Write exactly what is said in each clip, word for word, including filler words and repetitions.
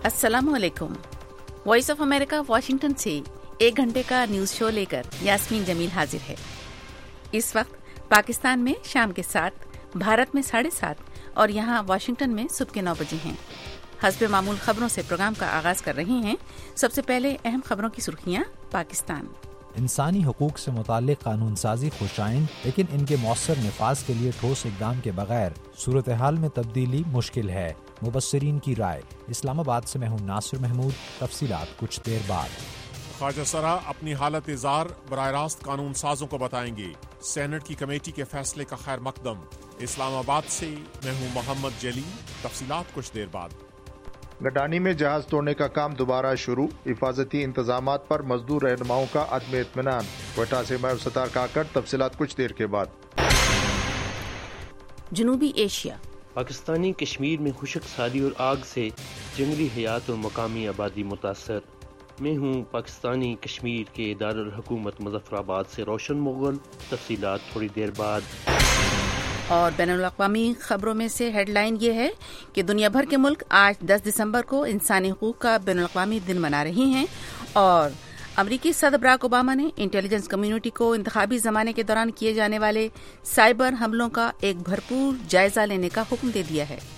अस्सलाम वालेकुम। Voice of America Washington से एक घंटे का न्यूज शो लेकर यास्मीन जमील हाजिर है। इस वक्त पाकिस्तान में शाम के सात, भारत में साढ़े सात और यहाँ वाशिंगटन में सुबह के नौ बजे हैं। हस्बे मामूल खबरों से प्रोग्राम का आगाज कर रही हैं। सबसे पहले अहम खबरों की सुर्खियाँ। पाकिस्तान इंसानी हुकूक से मुताल्लिक कानून साजी खुशाइन, लेकिन इनके मौसर नफाज के लिए ठोस इकदाम के बगैर सूरत हाल में तब्दीली मुश्किल है। मुबस्सिरीन की राय। इस्लामाबाद से मैं हूँ नासिर महमूद। तफसीलात कुछ देर बाद। ख्वाजा सरा अपनी हालत इज़ार बराह रास्त कानून साजों को बताएंगे। सेनेट की कमेटी के फैसले का खैर मकदम। इस्लामाबाद से मैं हूँ मोहम्मद जली। तफसीलात कुछ देर बाद। गडानी में जहाज तोड़ने का काम दोबारा शुरू। हिफाजती इंतजामात पर मजदूर रहनुमाओं का अदम इत्मीनान। क्वेटा से मैं सतार काकड़। तफसीलात कुछ देर के बाद। जनूबी एशिया। पाकिस्तानी कश्मीर में खुशक साली और आग से जंगली हयात और मकामी आबादी मुतासर। मैं हूँ पाकिस्तानी कश्मीर के दारुल हुकूमत मुजफ्फराबाद से रोशन मुगल। तफसीलात थोड़ी देर बाद। और बैनुल-अक़वामी खबरों में से हेडलाइन ये है कि दुनिया भर के मुल्क आज दस दिसंबर को इंसानी हुकूक का बैनुल-अक़वामी दिन मना रहे हैं और अमरीकी सदर बराक ओबामा ने इंटेलिजेंस कम्युनिटी को इंतखाबी जमाने के दौरान किए जाने वाले साइबर हमलों का एक भरपूर जायजा लेने का हुक्म दे दिया है।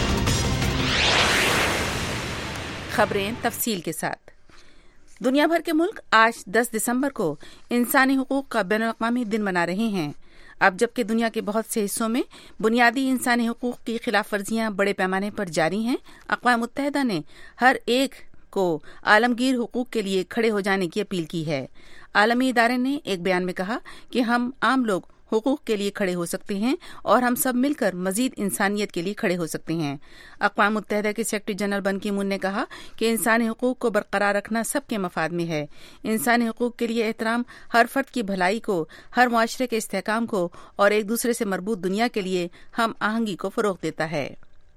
खबरें तफसील के साथ। दुनिया भर के मुल्क आज दस दिसंबर को इंसानी हुकूक का बैनुल-अक़वामी दिन मना रहे हैं। अब जबकि दुनिया के बहुत से हिस्सों में बुनियादी इंसानी हुकूक की खिलाफ वर्जियां बड़े पैमाने पर जारी हैं, अक़वाम मुत्तहिदा ने हर एक को आलमगीर हुकूक के लिए खड़े हो जाने की अपील की है। आलमी इदारे ने एक बयान में कहा कि हम आम लोग हुकूक के लिए खड़े हो सकते हैं और हम सब मिलकर मजीद इंसानियत के लिए खड़े हो सकते हैं। अक़वाम मुत्तहिदा के सेक्रेटरी जनरल बन की मून ने कहा कि इंसानी हुकूक को बरकरार रखना सबके मफाद में है। इंसानी हुकूक के लिए एहतराम हर फर्द की भलाई को, हर मुआशरे के इस्तेहकाम को और एक दूसरे से मरबूत दुनिया के लिए हम आहंगी को फ़रोग़ देता है।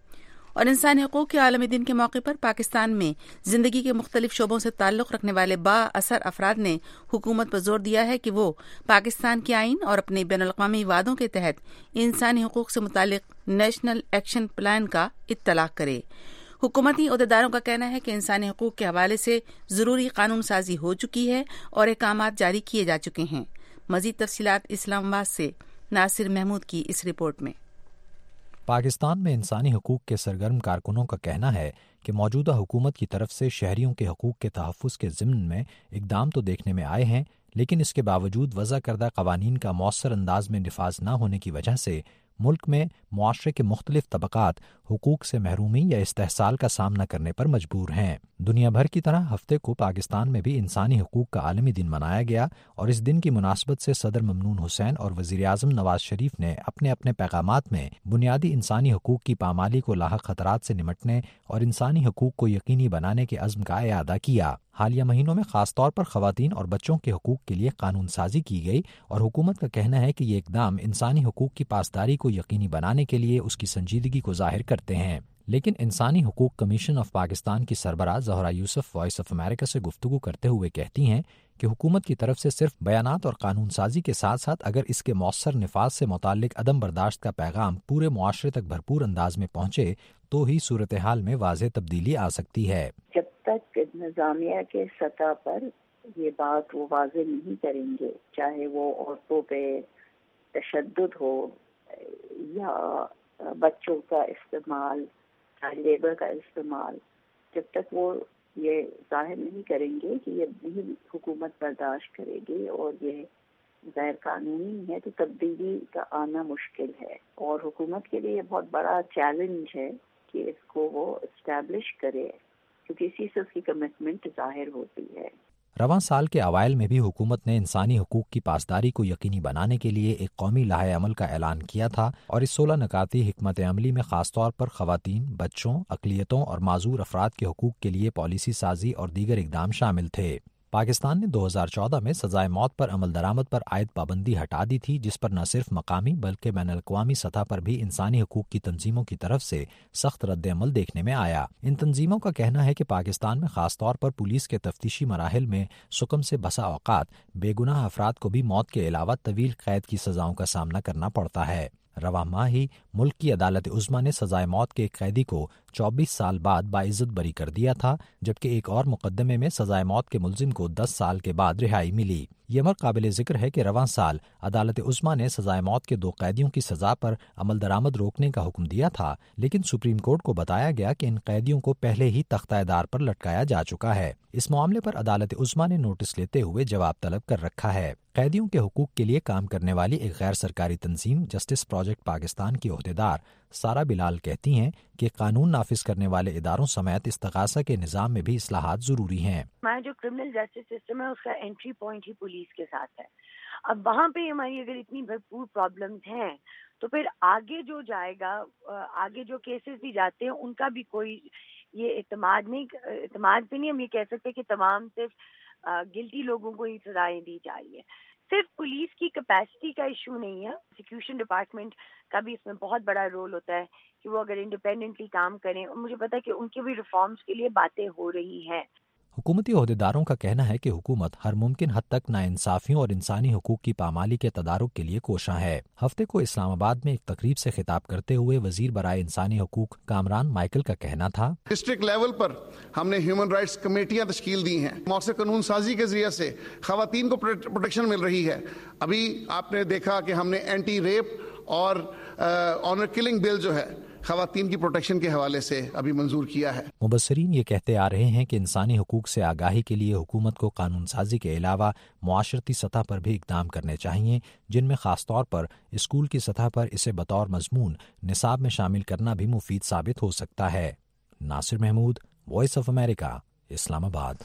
और इंसानी हुकूक के आलमी दिन के मौके पर पाकिस्तान में जिंदगी के मुख्तलिफ शोबों से ताल्लुक़ रखने वाले बाअसर अफराद ने हुकूमत पर जोर दिया है कि वो पाकिस्तान के आइन और अपने बैनुल-अक़वामी वादों के तहत इंसानी हुकूक से मुताल्लिक़ नेशनल एक्शन प्लान का इत्तलाक़ करे। हुकूमती ओहदेदारों का कहना है कि इंसानी हुकूक के हवाले से ज़रूरी कानून साजी हो चुकी है और अहकामात जारी किए जा चुके हैं। मज़ीद तफसीलात इस्लामाबाद से नासिर महमूद की इस रिपोर्ट में। पाकिस्तान में इंसानी हुकूक के सरगर्म कारकुनों का कहना है कि मौजूदा हुकूमत की तरफ से शहरियों के हकूक के तहफ़्फ़ुज़ के ज़िम्न में इक़दाम तो देखने में आए हैं, लेकिन इसके बावजूद वज़ा करदा क़वानीन का मौसर अंदाज में निफाज न होने की वजह से मुल्क में मुआशरे के मुख्तलिफ तबक़ात हुकूक से महरूमी या इस्तेहसाल का सामना करने पर मजबूर हैं। दुनिया भर की तरह हफ्ते को पाकिस्तान में भी इंसानी हुकूक का आलमी दिन मनाया गया और इस दिन की मुनासबत से सदर ममनून हुसैन और वज़ीर आज़म नवाज शरीफ ने अपने अपने पैगामात में बुनियादी इंसानी हुकूक की पामाली को लाहक खतरात से निमटने और इंसानी हुकूक को यकीनी बनाने के अज़्म का इआदा किया। हालिया महीनों में खास तौर पर ख़वातीन और बच्चों के हुकूक के लिए कानून साजी की गई और हुकूमत का कहना है कि ये इक़दाम इंसानी हुकूक की पासदारी को यकीनी बनाने के लिए उसकी संजीदगी को ज़ाहिर करते हैं। लेकिन इंसानी हुकूक कमीशन ऑफ पाकिस्तान की सरबराह Zohra Yusuf Voice of America से गुफ्तगू करते हुए कहती हैं कि हुकूमत की तरफ से सिर्फ बयानात और कानून साजी के साथ साथ अगर इसके मौसर निफाज से मुताल्लिक अदम बर्दाश्त का पैगाम पूरे मुआशरे तक भरपूर अंदाज में पहुँचे तो ही सूरत हाल में वाज़ेह तब्दीली आ सकती है। जब तक निज़ामिया के सतह पर ये बात वो वाज़ेह नहीं करेंगे, चाहे वो औरतों पे तशद्दुद हो या बच्चों का इस्तेमाल, चाइल्ड लेबर का इस्तेमाल, जब तक वो ये जाहिर नहीं करेंगे कि ये नहीं हुकूमत बर्दाश्त करेगी और ये गैर कानूनी है, तो तब्दीली का आना मुश्किल है। और हुकूमत के लिए बहुत बड़ा चैलेंज है कि इसको वो इस्टेब्लिश करे, क्योंकि इसी से उसकी कमिटमेंट जाहिर होती है। रवां साल के अवाइल में भी हुकूमत ने इंसानी हुकूक की पासदारी को यकीनी बनाने के लिए एक कौमी लाहे अमल का ऐलान किया था और इस सोलह नकाती हिकमत अमली में खास तौर पर ख़वातीन, बच्चों, अक़लियतों और माजूर अफराद के हुकूक के लिए पॉलिसी साजी और दीगर इक़दाम शामिल थे। पाकिस्तान ने दो हज़ार चौदह में सजाए मौत पर अमल दरामद पर आयद पाबंदी हटा दी थी, जिस पर न सिर्फ मकामी बल्कि बैनुल-अक़वामी सतह पर भी इंसानी हुकूक की तंजीमों की तरफ से सख्त रद्द-ए-अमल देखने में आया। इन तंजीमों का कहना है कि पाकिस्तान में खास तौर पर पुलिस के तफ्तीशी मराहिल में सुकम से बसा औकात बेगुनाह अफराद को भी मौत के अलावा तवील कैद की सजाओं का सामना करना पड़ता है। रवां माह ही मुल्क की अदालत उज़्मा ने सजाए मौत के एक कैदी को चौबीस साल बाद बाइज्जत बरी कर दिया था, जबकि एक और मुकदमे में सजाए मौत के मुलजिम को दस साल के बाद रिहाई मिली। ये अमर काबिल जिक्र है कि रवां साल अदालत उज़्मा ने सजाए मौत के दो कैदियों की सजा पर अमल दरामद रोकने का हुक्म दिया था, लेकिन सुप्रीम कोर्ट को बताया गया कि इन कैदियों को पहले ही तख्ताएदार पर लटकाया जा चुका है। इस मामले पर अदालत उज़्मा ने नोटिस लेते हुए जवाब तलब कर रखा है। कैदियों के हुकूक के लिए काम करने वाली एक गैर सरकारी तंजीम जस्टिस प्रोजेक्ट पाकिस्तान की ओहदेदार सारा बिलाल कहती हैं कि कानून नाफिज करने वाले इदारों समेत इस्तगासा के निज़ाम में भी इस्लाहात जरूरी हैं। हमारा जो क्रिमिनल जस्टिस सिस्टम है उसका एंट्री पॉइंट ही पुलिस के साथ है। अब वहाँ पे हमारी अगर इतनी भरपूर प्रॉब्लम्स हैं तो फिर आगे जो जाएगा, आगे जो केसेस भी जाते हैं उनका भी कोई ये एतमाद नहीं, एतमाद पे नहीं हम ये कह सकते कि तमाम सिर्फ गिल्टी लोगों को ही सजाएं दी जा रही है। सिर्फ पुलिस की कैपेसिटी का इशू नहीं है, प्रोसिक्यूशन डिपार्टमेंट का भी इसमें बहुत बड़ा रोल होता है कि वो अगर इंडिपेंडेंटली काम करें, और मुझे पता है कि उनके भी रिफॉर्म्स के लिए बातें हो रही हैं। हुकूमती ओहदेदारों का कहना है कि हुकूमत हर मुमकिन हद तक नाइंसाफियों और इंसानी हुकूक की पामाली के तदारुक के लिए कोशां है। हफ्ते को इस्लामाबाद में एक तकरीब से खिताब करते हुए वजीर बराए इंसानी हुकूक कामरान माइकल का कहना था, डिस्ट्रिक्ट लेवल पर हमने ह्यूमन राइट्स कमेटियां तश्कील दी हैं। मौसर कानून साजी के जरिए से खवातीन को प्रोटेक्शन मिल रही है। अभी आपने देखा कि हमने एंटी रेप और ऑनर किलिंग बिल जो है खवातीन की प्रोटेक्शन के हवाले से अभी मंजूर किया है। मुबस्सरीन ये कहते आ रहे हैं कि इंसानी हुकूक से आगाही के लिए हुकूमत को कानून साजी के अलावा मुआशरती सतह पर भी इकदाम करने चाहिए, जिनमें खास तौर पर स्कूल की सतह पर इसे बतौर मजमून निसाब में शामिल करना भी मुफीद साबित हो सकता है। Nasir Mahmood, Voice of America, Islamabad.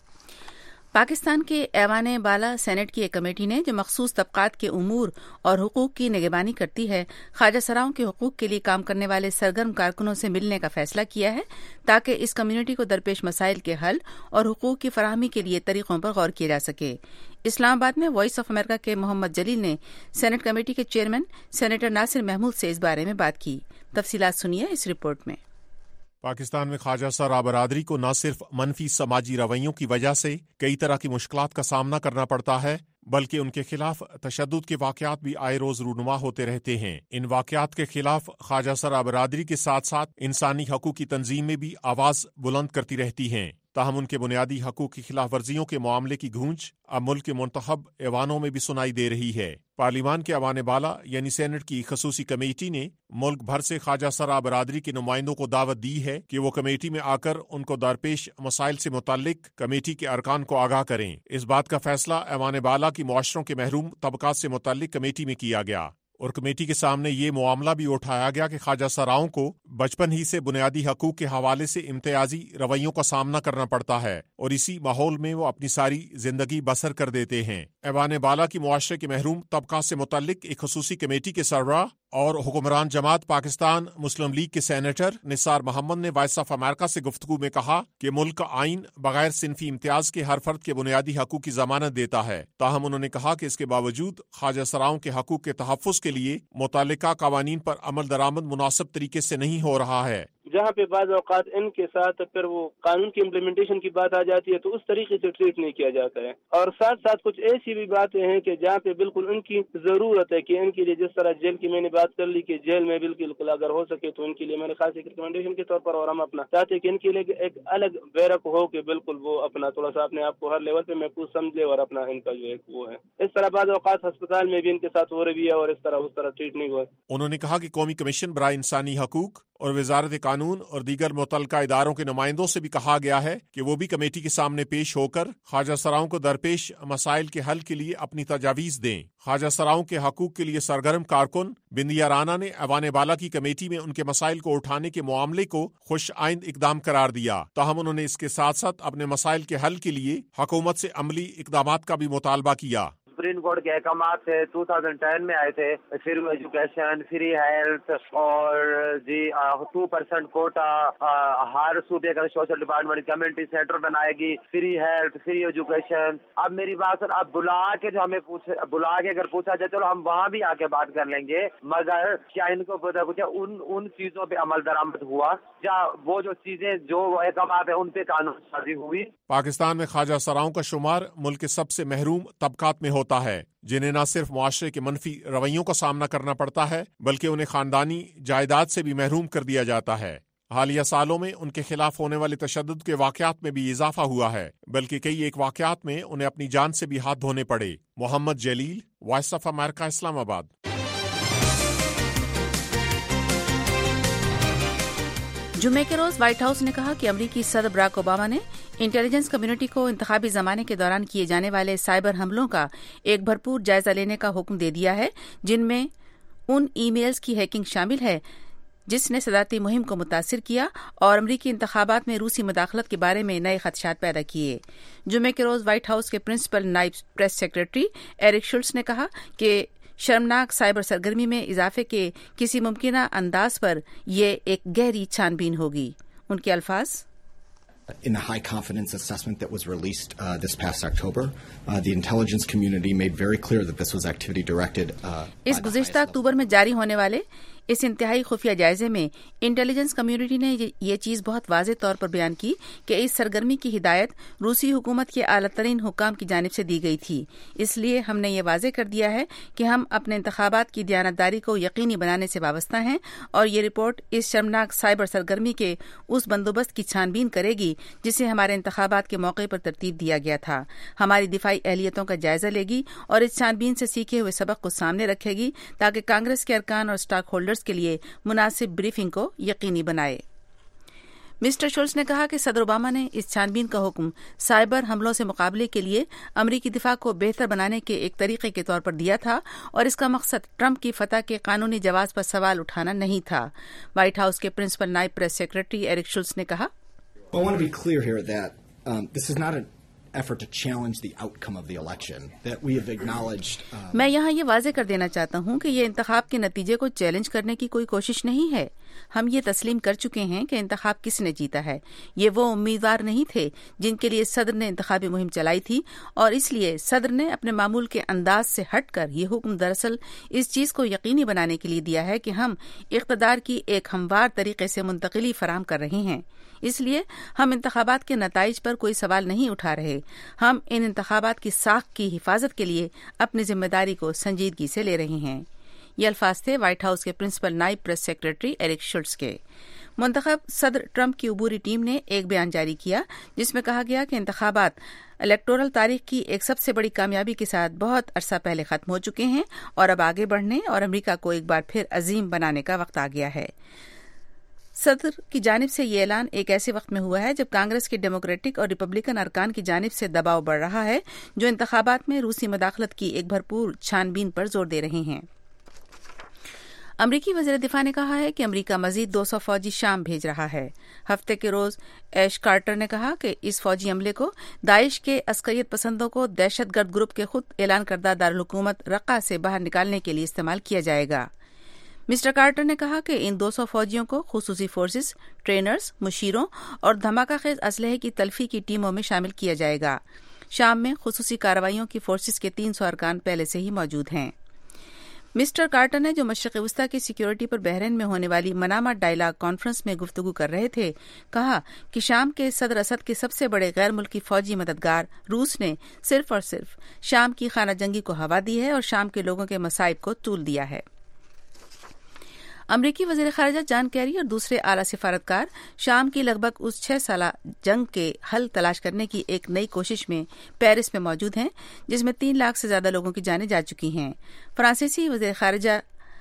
Pakistan के ऐवान बाला सेनेट की एक कमेटी ने जो मखसूस तबकात के उमूर और हुकूक की निगरानी करती है, ख्वाजा सराओं के हुकूक के लिए काम करने वाले सरगर्म कारकुनों से मिलने का फैसला किया है ताकि इस कम्युनिटी को दरपेश मसाइल के हल और हुकूक की फराहमी के लिए तरीकों पर गौर किया जा सके। इस्लामाबाद में वॉइस ऑफ अमेरिका के मोहम्मद जलील ने सेनेट कमेटी के चेयरमैन सेनेटर नासिर महमूद से इस बारे में बात की। तफसीलात सुनिए इस रिपोर्ट में। पाकिस्तान में ख्वाजा सरा बरादरी को न सिर्फ मनफी समाजी रवैयों की वजह से कई तरह की मुश्किलात का सामना करना पड़ता है, बल्कि उनके खिलाफ तशद्दुद के वाकयात भी आए रोज रूनुमा होते रहते हैं। इन वाकयात के खिलाफ ख्वाजा सरा बरादरी के साथ साथ इंसानी हकूक की तंजीमें भी आवाज बुलंद करती रहती हैं। ताहम उनके बुनियादी हकूक की खिलाफ वर्जियों के मामले की गूंज अब मुल्क के मुंतखब ऐवानों में भी सुनाई दे रही है। पार्लिमान के ऐवान बाला यानी सेनेट की खसूसी कमेटी ने मुल्क भर से ख्वाजा सरा बरादरी के नुमाइंदों को दावत दी है कि वो कमेटी में आकर उनको दरपेश मसाइल से मुताल्लिक कमेटी के अरकान को आगाह करें। इस बात का फैसला ऐवान बाला की मुआशरों के महरूम तबकात से मुताल्लिक कमेटी में किया गया और कमेटी के सामने ये मामला भी उठाया गया कि ख्वाजा सराओं को बचपन ही से बुनियादी हकूक के हवाले से इम्तियाजी रवैयों का सामना करना पड़ता है और इसी माहौल में वो अपनी सारी जिंदगी बसर कर देते हैं। ऐवान बाला की मुआशरे के महरूम तबका से मुतल्लिक एक खसूसी कमेटी के सरबराह और हुक्मरान जमात पाकिस्तान मुस्लिम लीग के सेनेटर निसार मोहम्मद ने वॉइस ऑफ अमेरिका से गुफ्तगू में कहा कि मुल्क का आइन बगैर सिनफी इम्तियाज के हर फर्द के बुनियादी हकूक की जमानत देता है। ताहम उन्होंने कहा कि इसके बावजूद ख्वाजा सराओं के हकूक के तहफ़्फ़ुज़ के लिए मुतालिका कवानीन पर अमल दरामद मुनासिब तरीके से नहीं हो रहा है। जहाँ पे बाज़ औक़ात इनके साथ फिर वो कानून की इम्प्लीमेंटेशन की बात आ जाती है तो उस तरीके से ट्रीट नहीं किया जाता है। और साथ साथ कुछ ऐसी भी बातें हैं कि जहाँ पे बिल्कुल उनकी ज़रूरत है कि इनके लिए, जिस तरह जेल की मैंने बात कर ली कि जेल में बिल्कुल अगर हो सके तो इनके लिए मैंने खास एक रिकमेंडेशन के तौर पर, और हम अपना चाहते हैं कि इनके लिए एक अलग बैरक हो कि बिल्कुल वो अपना थोड़ा सा अपने आप को हर लेवल पे महफूज समझे और अपना इनका जो है वो है। इस तरह बाज़ औक़ात अस्पताल में भी इनके साथ हो रही है और इस तरह उस तरह ट्रीट नहीं हुआ। उन्होंने कहा कि कौमी कमीशन बराए इंसानी हकूक और वजारत कानून और दीगर मुतल्लिका इदारों के नुमाइंदों से भी कहा गया है कि वो भी कमेटी के सामने पेश होकर ख्वाजा सराओं को दरपेश मसाइल के हल के लिए अपनी तजावीज़ दें। ख्वाजा सराओं के हकूक के लिए सरगर्म कारकुन बिंदिया राना ने ऐवान बाला की कमेटी में उनके मसाइल को उठाने के मामले को खुश आइंद इकदाम करार दिया। ताहम उन्होंने इसके साथ साथ अपने मसाइल के हल के लिए हुकूमत से अमली इकदामात का भी मुतालबा किया। सुप्रीम कोर्ट के अहकामात थे दो हज़ार दस में आए थे, फ्री एजुकेशन, फ्री हेल्थ और जी टू परसेंट कोटा, हर सूबे का सोशल डिपार्टमेंट कम्युनिटी सेंटर बनाएगी, फ्री हेल्थ, फ्री एजुकेशन। अब मेरी बात सर, अब बुला के जो हमें पूछे, बुला के अगर पूछा जाए चलो हम वहाँ भी आके बात कर लेंगे, मगर क्या इनको पता कुछ उन उन चीजों पे अमल दरामद हुआ, या वो जो चीजें जो अहकामात है उन पे कानून साजी हुई। पाकिस्तान में ख्वाजा सराओं का शुमार मुल्क के सबसे महरूम तबकात में होता ہوتا ہے، جنہیں نہ صرف معاشرے کے منفی رویوں کا سامنا کرنا پڑتا ہے بلکہ انہیں خاندانی جائیداد سے بھی محروم کر دیا جاتا ہے۔ حالیہ سالوں میں ان کے خلاف ہونے والے تشدد کے واقعات میں بھی اضافہ ہوا ہے، بلکہ کئی ایک واقعات میں انہیں اپنی جان سے بھی ہاتھ دھونے پڑے۔ محمد جلیل، وائس آف امریکہ، اسلام آباد۔ جمعے کے روز وائٹ ہاؤس نے کہا کہ امریکی صدر براک اوباما نے انٹیلیجنس کمیونٹی کو انتخابی زمانے کے دوران کیے جانے والے سائبر حملوں کا ایک بھرپور جائزہ لینے کا حکم دے دیا ہے، جن میں ان ای میلز کی ہیکنگ شامل ہے جس نے صدارتی مہم کو متاثر کیا اور امریکی انتخابات میں روسی مداخلت کے بارے میں نئے خدشات پیدا کیے۔ جمعے کے روز وائٹ ہاؤس کے پرنسپل نائب پریس سیکرٹری ایرک شلٹز نے کہا کہ شرمناک سائبر سرگرمی میں اضافے کے کسی ممکنہ انداز پر یہ ایک گہری چھان بین ہوگی۔ ان کے الفاظ: In the high confidence assessment that was released uh, this past October, uh, the intelligence community made very clear that this was activity directed uh, اس گزشتہ اکتوبر میں جاری ہونے والے اس انتہائی خفیہ جائزے میں انٹیلیجنس کمیونٹی نے یہ چیز بہت واضح طور پر بیان کی کہ اس سرگرمی کی ہدایت روسی حکومت کے اعلیٰ ترین حکام کی جانب سے دی گئی تھی۔ اس لیے ہم نے یہ واضح کر دیا ہے کہ ہم اپنے انتخابات کی دیانتداری کو یقینی بنانے سے وابستہ ہیں، اور یہ رپورٹ اس شرمناک سائبر سرگرمی کے اس بندوبست کی چھان بین کرے گی جسے ہمارے انتخابات کے موقع پر ترتیب دیا گیا تھا، ہماری دفاعی اہلیتوں کا جائزہ لے گی اور اس چھان بین سے سیکھے ہوئے سبق کو سامنے رکھے گی تاکہ کانگریس کے ارکان اور اسٹاک ہولڈرز کے لیے مناسب بریفنگ کو یقینی بنائے۔ مسٹر شولز نے کہا کہ صدر اوباما نے اس چھان بین کا حکم سائبر حملوں سے مقابلے کے لیے امریکی دفاع کو بہتر بنانے کے ایک طریقے کے طور پر دیا تھا، اور اس کا مقصد ٹرمپ کی فتح کے قانونی جواز پر سوال اٹھانا نہیں تھا۔ وائٹ ہاؤس کے پرنسپل نائب پریس سیکرٹری ایرک شلٹز نے کہا: I want to be clear here that um, this is not an effort to challenge the outcome of the election, that we have acknowledged um, میں یہاں یہ واضح کر دینا چاہتا ہوں کہ یہ انتخاب کے نتیجے کو چیلنج کرنے کی کوئی کوشش نہیں ہے۔ ہم یہ تسلیم کر چکے ہیں کہ انتخاب کس نے جیتا ہے۔ یہ وہ امیدوار نہیں تھے جن کے لیے صدر نے انتخابی مہم چلائی تھی، اور اس لیے صدر نے اپنے معمول کے انداز سے ہٹ کر یہ حکم دراصل اس چیز کو یقینی بنانے کے لیے دیا ہے کہ ہم اقتدار کی ایک ہموار طریقے سے منتقلی فراہم کر رہے ہیں۔ اس لیے ہم انتخابات کے نتائج پر کوئی سوال نہیں اٹھا رہے، ہم ان انتخابات کی ساکھ کی حفاظت کے لیے اپنی ذمہ داری کو سنجیدگی سے لے رہے ہیں۔ یہ الفاظ تھے وائٹ ہاؤس کے پرنسپل نائب پریس سیکرٹری ایرک شلٹز کے۔ منتخب صدر ٹرمپ کی عبوری ٹیم نے ایک بیان جاری کیا جس میں کہا گیا کہ انتخابات الیکٹورل تاریخ کی ایک سب سے بڑی کامیابی کے ساتھ بہت عرصہ پہلے ختم ہو چکے ہیں، اور اب آگے بڑھنے اور امریکہ کو ایک بار پھر عظیم بنانے کا وقت آ گیا ہے۔ صدر کی جانب سے یہ اعلان ایک ایسے وقت میں ہوا ہے جب کانگریس کے ڈیموکریٹک اور ریپبلکن ارکان کی جانب سے دباؤ بڑھ رہا ہے جو انتخابات میں روسی مداخلت کی ایک بھرپور چھان بین پر زور دے رہے ہیں۔ امریکی وزیر دفاع نے کہا ہے کہ امریکہ مزید دو سو فوجی شام بھیج رہا ہے۔ ہفتے کے روز ایش کارٹر نے کہا کہ اس فوجی عملے کو داعش کے عسکریت پسندوں کو دہشت گرد گروپ کے خود اعلان کردہ دارالحکومت رقہ سے باہر نکالنے کے لیے استعمال کیا جائے گا۔ مسٹر کارٹر نے کہا کہ ان دو سو فوجیوں کو خصوصی فورسز، ٹرینرز، مشیروں اور دھماکہ خیز اسلحے کی تلفی کی ٹیموں میں شامل کیا جائے گا۔ شام میں خصوصی کارروائیوں کی فورسز کے تین سو ارکان پہلے سے ہی موجود ہیں۔ مسٹر کارٹر نے جو مشرق وسطی کی سیکیورٹی پر بحرین میں ہونے والی منامہ ڈائیلاگ کانفرنس میں گفتگو کر رہے تھے، کہا کہ شام کے صدر اسد کے سب سے بڑے غیر ملکی فوجی مددگار روس نے صرف اور صرف شام کی خانہ جنگی کو ہوا دی ہے اور شام کے لوگوں کے مصائب کو طول دیا ہے۔ امریکی وزیر خارجہ جان کیری اور دوسرے اعلی سفارتکار شام کی لگ بھگ اس چھ سالہ جنگ کے حل تلاش کرنے کی ایک نئی کوشش میں پیرس میں موجود ہیں جس میں تین لاکھ سے زیادہ لوگوں کی جانیں جا چکی ہیں۔ فرانسیسی وزیر خارجہ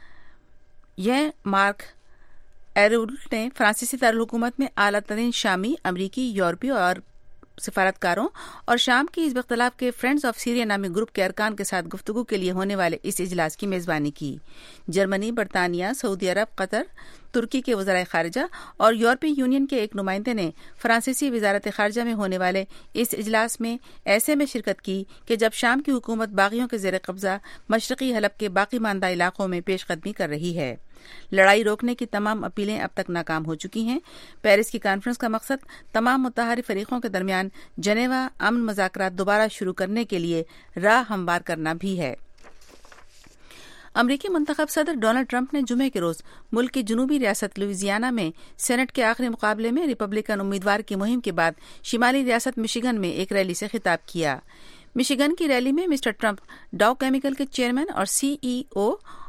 یہ مارک ایرولٹ نے فرانسیسی دارالحکومت میں اعلیٰ ترین شامی، امریکی، یورپی اور سفارتکاروں اور شام کی حزب اختلاف کے فرینڈز آف سیریا نامی گروپ کے ارکان کے ساتھ گفتگو کے لیے ہونے والے اس اجلاس کی میزبانی کی۔ جرمنی، برطانیہ، سعودی عرب، قطر، ترکی کے وزرائے خارجہ اور یورپی یونین کے ایک نمائندے نے فرانسیسی وزارت خارجہ میں ہونے والے اس اجلاس میں ایسے میں شرکت کی کہ جب شام کی حکومت باغیوں کے زیر قبضہ مشرقی حلب کے باقی ماندہ علاقوں میں پیش قدمی کر رہی ہے۔ لڑائی روکنے کی تمام اپیلیں اب تک ناکام ہو چکی ہیں۔ پیرس کی کانفرنس کا مقصد تمام متحارب فریقوں کے درمیان جنیوا امن مذاکرات دوبارہ شروع کرنے کے لیے راہ ہموار کرنا بھی ہے۔ امریکی منتخب صدر ڈونلڈ ٹرمپ نے جمعے کے روز ملک کی جنوبی ریاست لوئزیانا میں سینٹ کے آخری مقابلے میں ریپبلکن امیدوار کی مہم کے بعد شمالی ریاست مشیگن میں ایک ریلی سے خطاب کیا۔ मिशिगन की रैली में मिस्टर ट्रंप डाउ केमिकल के चेयरमैन और सीईओ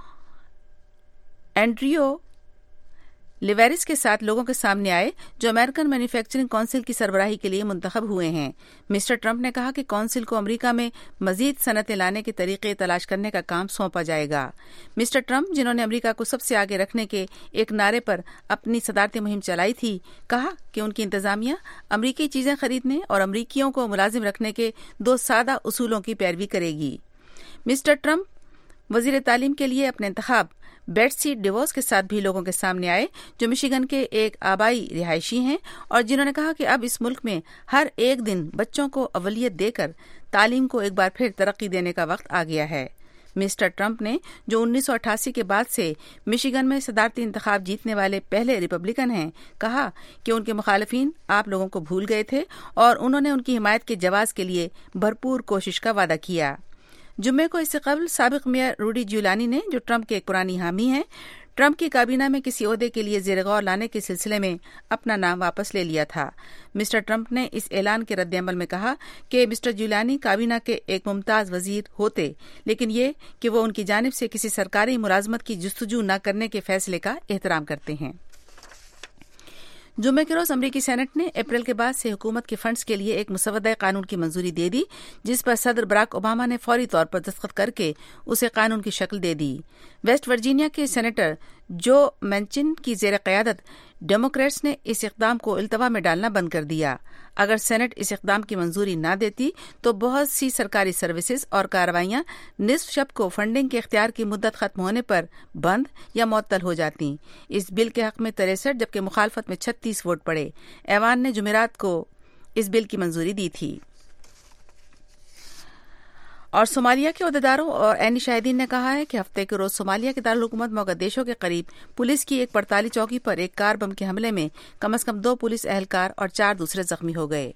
एंड्रियो लिवेरिस के साथ लोगों के सामने आए जो अमेरिकन मैन्युफैक्चरिंग काउंसिल की सरबराही के लिए मुंतखब हुए हैं। मिस्टर ट्रंप ने कहा कि काउंसिल को अमेरिका में मजीद सनतें लाने के तरीके तलाश करने का काम सौंपा जाएगा। मिस्टर ट्रंप, जिन्होंने अमेरिका को सबसे आगे रखने के एक नारे पर अपनी सदारती मुहिम चलाई थी, कहा कि उनकी इंतजामिया अमरीकी चीजें खरीदने और अमरीकियों को मुलाजिम रखने के दो सादा उसूलों की पैरवी करेगी। मिस्टर ट्रंप वजीर तालीम के लिए अपने इंतखाब बेट्सी डिवोस के साथ भी लोगों के सामने आए जो मिशिगन के एक आबाई रिहायशी हैं और जिन्होंने कहा कि अब इस मुल्क में हर एक दिन बच्चों को अवलियत देकर तालीम को एक बार फिर तरक्की देने का वक्त आ गया है। मिस्टर ट्रंप ने, जो उन्नीस सौ अट्ठासी के बाद से मिशिगन में सदारती इंतखाब जीतने वाले पहले रिपब्लिकन हैं, कहा कि उनके मुखालिफिन आप लोगों को भूल गए थे और उन्होंने उनकी हिमायत के जवाब के लिए भरपूर कोशिश का वादा किया। जुम्मे को इससे कबल साबिक मेयर रूडी जियोलानी ने, जो ट्रंप के एक पुरानी हामी हैं, ट्रंप की काबीना में किसी ओहदे के लिए जेर गौर लाने के सिलसिले में अपना नाम वापस ले लिया था। मिस्टर ट्रंप ने इस ऐलान के रद्दअमल में कहा कि मिस्टर जियोलानी काबीना के एक मुमताज वजीर होते, लेकिन ये कि वो उनकी जानिब से किसी सरकारी मुलाजमत की जुस्तजू न करने के फैसले का एहतराम करते हैं। जुम्मे के रोज अमरीकी सेनेट ने अप्रैल के बाद से हुकूमत के फंड्स के लिए एक मुसवदा कानून की मंजूरी दे दी, जिस पर सदर बराक ओबामा ने फौरी तौर पर दस्तखत करके उसे कानून की शक्ल दे दी। वेस्ट वर्जीनिया के सेनेटर जो मैंचिन की जेर क़यादत डेमोक्रेट्स ने इस इक़दाम को इल्तवा में डालना बंद कर दिया। अगर सेनेट इस इक़दाम की मंजूरी न देती तो बहुत सी सरकारी सर्विसेज और कार्रवाइयां निस्फ शब को फंडिंग के इख्तियार की मुद्दत खत्म होने पर बंद या मुअत्तल हो जाती। इस बिल के हक में तिरसठ जबकि मुखालफत में छत्तीस वोट पड़े। ऐवान ने जुमेरात को इस बिल की मंजूरी दी थी। और सोमालिया के अहदेदारों और ऐनी शाहिदीन ने कहा है कि हफ्ते के रोज सोमालिया के दारुल हुकूमत मोगदेशो के करीब पुलिस की एक पड़ताली चौकी पर एक कार बम के हमले में कम अज कम दो पुलिस एहलकार और चार दूसरे जख्मी हो गए।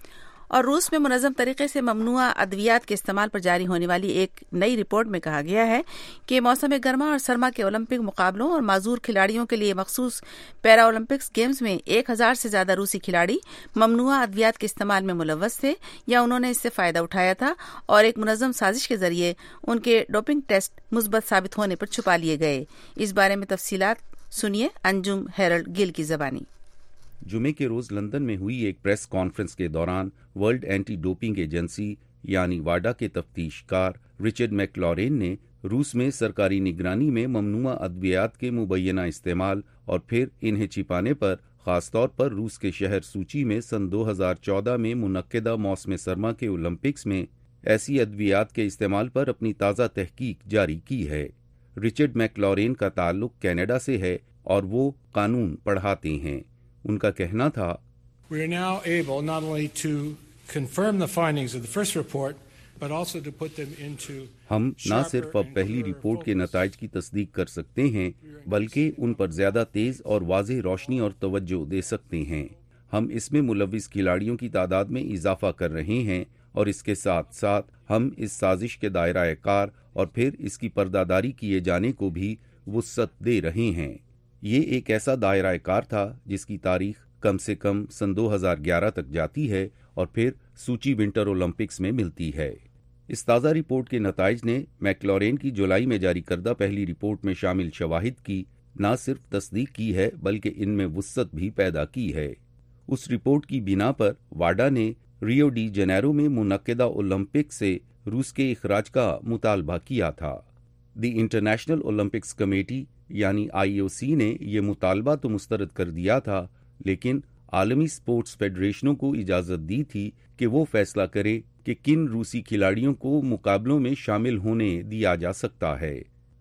और रूस में मुनज़्ज़म तरीके से ममनुआ अद्वियात के इस्तेमाल पर जारी होने वाली एक नई रिपोर्ट में कहा गया है कि मौसम गर्मा और सरमा के ओलंपिक मुकाबलों और माजूर खिलाड़ियों के लिए मखसूस पैरा ओलंपिक्स गेम्स में एक हजार से ज्यादा रूसी खिलाड़ी ममनुआ अद्वियात के इस्तेमाल में मुलव्वस थे या उन्होंने इससे फायदा उठाया था और एक मुनज़्ज़म साजिश के जरिए उनके डोपिंग टेस्ट मुस्बत साबित होने पर छुपा लिए गए। इस बारे में तफसीलात सुनिए अंजुम हेरल्ड गिल की जबानी। जुमे के रोज लंदन में हुई एक प्रेस कॉन्फ्रेंस के दौरान वर्ल्ड एंटी डोपिंग एजेंसी यानी वाडा के तफ्तीशकार रिचर्ड मैकलॉरेन ने रूस में सरकारी निगरानी में ममनुआ अद्वियात के मुबैना इस्तेमाल और फिर इन्हें छिपाने पर खासतौर पर रूस के शहर सूची में सन दो हज़ार चौदह में मुनक्किदा मौसम सरमा के ओलंपिक्स में ऐसी अद्वियात के इस्तेमाल पर अपनी ताज़ा तहकीक जारी की है। रिचर्ड मैकलॉरेन का ताल्लुक कनाडा से है और वो कानून पढ़ाते हैं। उनका कहना था, We are now able not only to confirm the findings of the first report, but also to put them into हम न सिर्फ अब पहली रिपोर्ट के नताइज की तस्दीक कर सकते हैं बल्कि उन पर ज्यादा तेज और वाज़ेह रोशनी और तवज्जो दे सकते हैं। हम इसमें मुलव्विस खिलाड़ियों की तादाद में इजाफा कर रहे हैं और इसके साथ साथ हम इस साजिश के दायरा कार और फिर इसकी पर्दादारी किए जाने को भी वुस्अत दे रहे हैं। ये एक ऐसा दायरा कार था जिसकी तारीख कम से कम सन दो हज़ार ग्यारह तक जाती है और फिर सूची विंटर ओलंपिक्स में मिलती है। इस ताज़ा रिपोर्ट के नताइज ने मैकलॉरेन की जुलाई में जारी करदा पहली रिपोर्ट में शामिल शवाहिद की न सिर्फ तस्दीक की है बल्कि इनमें वुस्अत भी पैदा की है। उस रिपोर्ट की बिना पर वाडा ने रियो डी जनेरो में मुनक्किदा ओलंपिक से रूस के इखराज का मुतालबा किया था। द इंटरनेशनल ओलंपिक्स कमेटी यानी आई ओ सी ने यह मुतालबा तो मुस्तरद कर दिया था, लेकिन आलमी स्पोर्ट्स फेडरेशनों को इजाज़त दी थी कि वो फैसला करे कि किन रूसी खिलाड़ियों को मुकाबलों में शामिल होने दिया जा सकता है।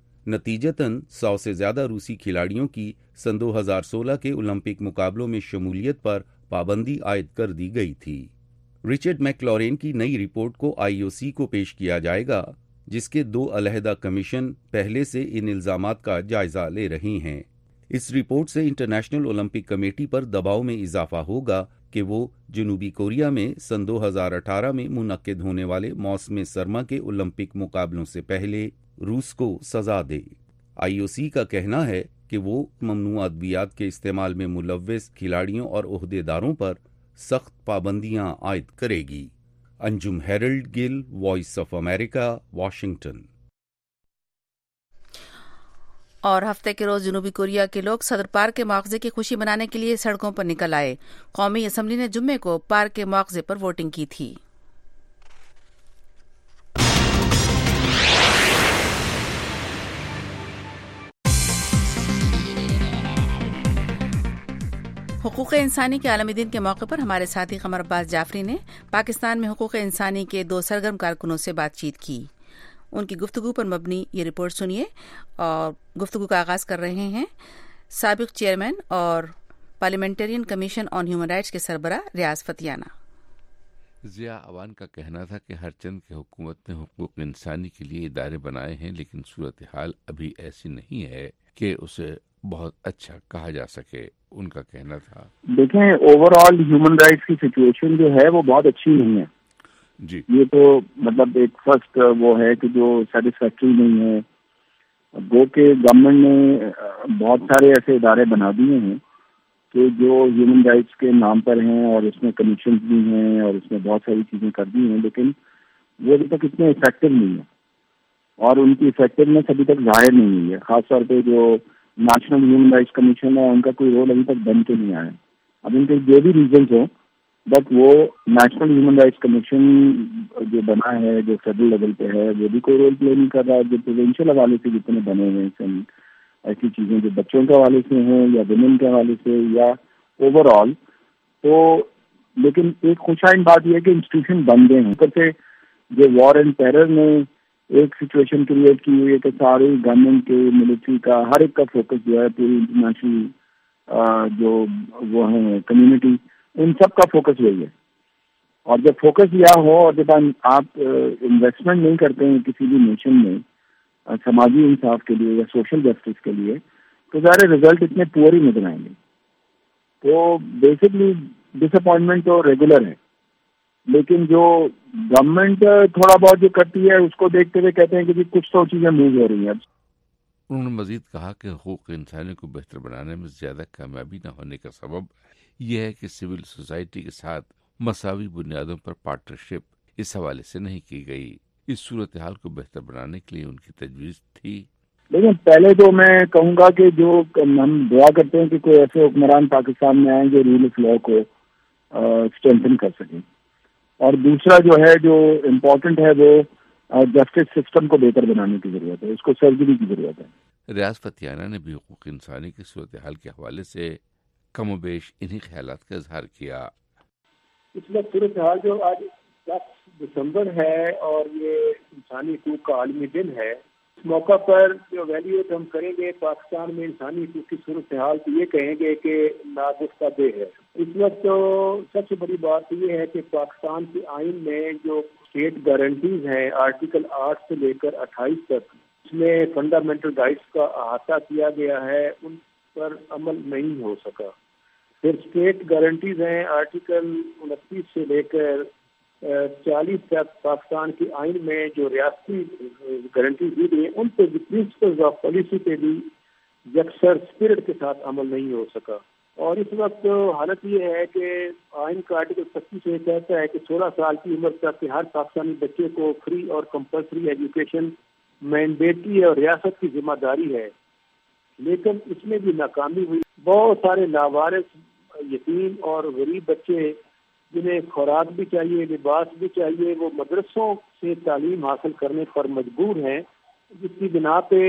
नतीजतन सौ से ज़्यादा रूसी खिलाड़ियों की सन दो हज़ार सोलह के ओलंपिक मुकाबलों में शमूलियत पर पाबंदी आयद कर दी गई थी। रिचर्ड मैकलॉरेन की नई रिपोर्ट को आई ओ सी को पेश किया जाएगा, जिसके दो अलहदा कमीशन पहले से इन इल्जामात का जायजा ले रहे हैं। इस रिपोर्ट से इंटरनेशनल ओलंपिक कमेटी पर दबाव में इजाफा होगा कि वो जनूबी कोरिया में सन दो हज़ार अठारह में मुनक्किद होने वाले मौसम सरमा के ओलंपिक मुकाबलों से पहले रूस को सजा दे। आई ओ सी का कहना है कि वो ममनुआ अद्वियात के इस्तेमाल में मुलव्विस खिलाड़ियों और ओहदेदारों पर सख्त पाबंदियां आयद करेगी। Anjum Herald Gill, Voice of America, Washington. اور ہفتے کے روز جنوبی کوریا کے لوگ صدر پارک کے مواخذے کی خوشی منانے کے لیے سڑکوں پر نکل آئے۔ قومی اسمبلی نے جمعے کو پارک کے مواخذے پر ووٹنگ کی تھی۔ حقوق انسانی کے عالمی دن کے موقع پر ہمارے ساتھی قمر عباس جعفری نے پاکستان میں حقوق انسانی کے دو سرگرم کارکنوں سے بات چیت کی۔ ان کی گفتگو پر مبنی یہ رپورٹ سنیے، اور گفتگو کا آغاز کر رہے ہیں سابق چیئرمین اور parliamentarian commission on human rights کے سربراہ ریاض فتیانہ۔ ضیاء عوان کا کہنا تھا کہ ہر چند کے حکومت نے حقوق انسانی کے لیے ادارے بنائے ہیں، لیکن صورتحال ابھی ایسی نہیں ہے کہ اسے بہت اچھا کہا جا سکے۔ ان کا کہنا تھا، دیکھیں اوور آل ہیومن رائٹس کی سچویشن جو ہے وہ بہت اچھی نہیں ہے جی۔ یہ تو مطلب ایک فرسٹ وہ ہے کہ جو سیٹسفیکٹری نہیں ہے۔ گو کہ گورنمنٹ نے بہت سارے ایسے ادارے بنا دیے ہیں کہ جو ہیومن رائٹس کے نام پر ہیں، اور اس میں کمیشن بھی ہیں، اور اس میں بہت ساری چیزیں کر دی ہیں، لیکن وہ ابھی تک اتنے افیکٹو نہیں ہیں، اور ان کی افیکٹونیس ابھی تک ظاہر نہیں ہوئی ہے۔ خاص طور پہ جو نیشنل ہیومن رائٹس کمیشن ہے، ان کا کوئی رول ابھی تک بن کے نہیں آیا۔ اب ان کے جو بھی ریزنس ہوں، بٹ وہ نیشنل ہیومن رائٹس کمیشن جو بنا ہے، جو فیڈرل لیول پہ ہے، وہ بھی کوئی رول پلے نہیں کر رہا ہے۔ جو پروونشل حوالے سے جتنے بنے ہوئے ہیں ایسی چیزیں جو بچوں کے حوالے سے ہیں، یا ویمن کے حوالے سے، یا اوور آل تو، لیکن ایک خوشائن بات یہ ہے کہ انسٹیٹیوشن بن گئے ہیں۔ اوپر سے جو وار اینڈ ٹیرر نے ایک سچویشن کریٹ کی ہوئی ہے کہ ساری گورنمنٹ کے، ملٹری کا، ہر ایک کا فوکس جو ہے پوری انٹرنیشنل جو وہ ہیں کمیونٹی، ان سب کا فوکس وہی ہے۔ اور جب فوکس یہ ہو، اور جب آپ انویسٹمنٹ نہیں کرتے ہیں کسی بھی نیشن میں سماجی انصاف کے لیے یا سوشل جسٹس کے لیے، تو ظاہر رزلٹ اتنے پور ہی نظر آئیں گے۔ تو بیسکلی ڈس اپوائنٹمنٹ تو ریگولر ہے، لیکن جو گورنمنٹ تھوڑا بہت جو کرتی ہے اس کو دیکھتے ہوئے کہتے ہیں کہ جی کچھ تو چیزیں موو ہو رہی ہیں۔ انہوں نے مزید کہا کہ حقوق انسانی کو بہتر بنانے میں زیادہ کامیابی نہ ہونے کا سبب یہ ہے کہ سول سوسائٹی کے ساتھ مساوی بنیادوں پر پارٹنرشپ اس حوالے سے نہیں کی گئی۔ اس صورتحال کو بہتر بنانے کے لیے ان کی تجویز تھی۔ لیکن پہلے تو میں کہوں گا کہ جو ہم دعا کرتے ہیں کہ کوئی ایسے حکمران پاکستان میں آئیں جو رول آف لا کو اسٹرینتھن کر سکیں، اور دوسرا جو ہے جو امپورٹنٹ ہے وہ جسٹس سسٹم کو بہتر بنانے کی ضرورت ہے، اس کو سرجری کی ضرورت ہے۔ ریاض فتیانہ نے بھی حقوق انسانی کی صورتحال کے حوالے سے کم و بیش انہی خیالات کا اظہار کیا۔ اس وقت صورتحال جو آج دس دسمبر ہے اور یہ انسانی حقوق کا عالمی دن ہے، اس موقع پر جو ویلیوز ہم کریں گے پاکستان میں انسانی حقوق کی صورتحال تو یہ کہیں گے کہ ناگفتہ ہے۔ اس وقت تو سب سے بڑی بات یہ ہے کہ پاکستان کے آئین میں جو اسٹیٹ گارنٹیز ہیں آرٹیکل آٹھ سے لے کر اٹھائیس تک، اس میں فنڈامنٹل رائٹس کا احاطہ کیا گیا ہے، ان پر عمل نہیں ہو سکا۔ پھر اسٹیٹ گارنٹیز ہیں آرٹیکل انتیس سے لے کر چالیس تک، پاکستان کے آئین میں جو ریاستی گارنٹیز دی گئی ان پہ پرنسپلز آف پالیسی پہ بھی یکسر اسپرٹ کے ساتھ عمل نہیں ہو سکا۔ اور اس وقت حالت یہ ہے کہ آئین کا آرٹیکل پچیس یہ کہتا ہے کہ سولہ سال کی عمر تک ہر پاکستانی بچے کو فری اور کمپلسری ایجوکیشن مینڈیٹری ہے اور ریاست کی ذمہ داری ہے، لیکن اس میں بھی ناکامی ہوئی۔ بہت سارے لاوارث یتیم اور غریب بچے جنہیں خوراک بھی چاہیے، لباس بھی چاہیے، وہ مدرسوں سے تعلیم حاصل کرنے پر مجبور ہیں، جس کی بنا پہ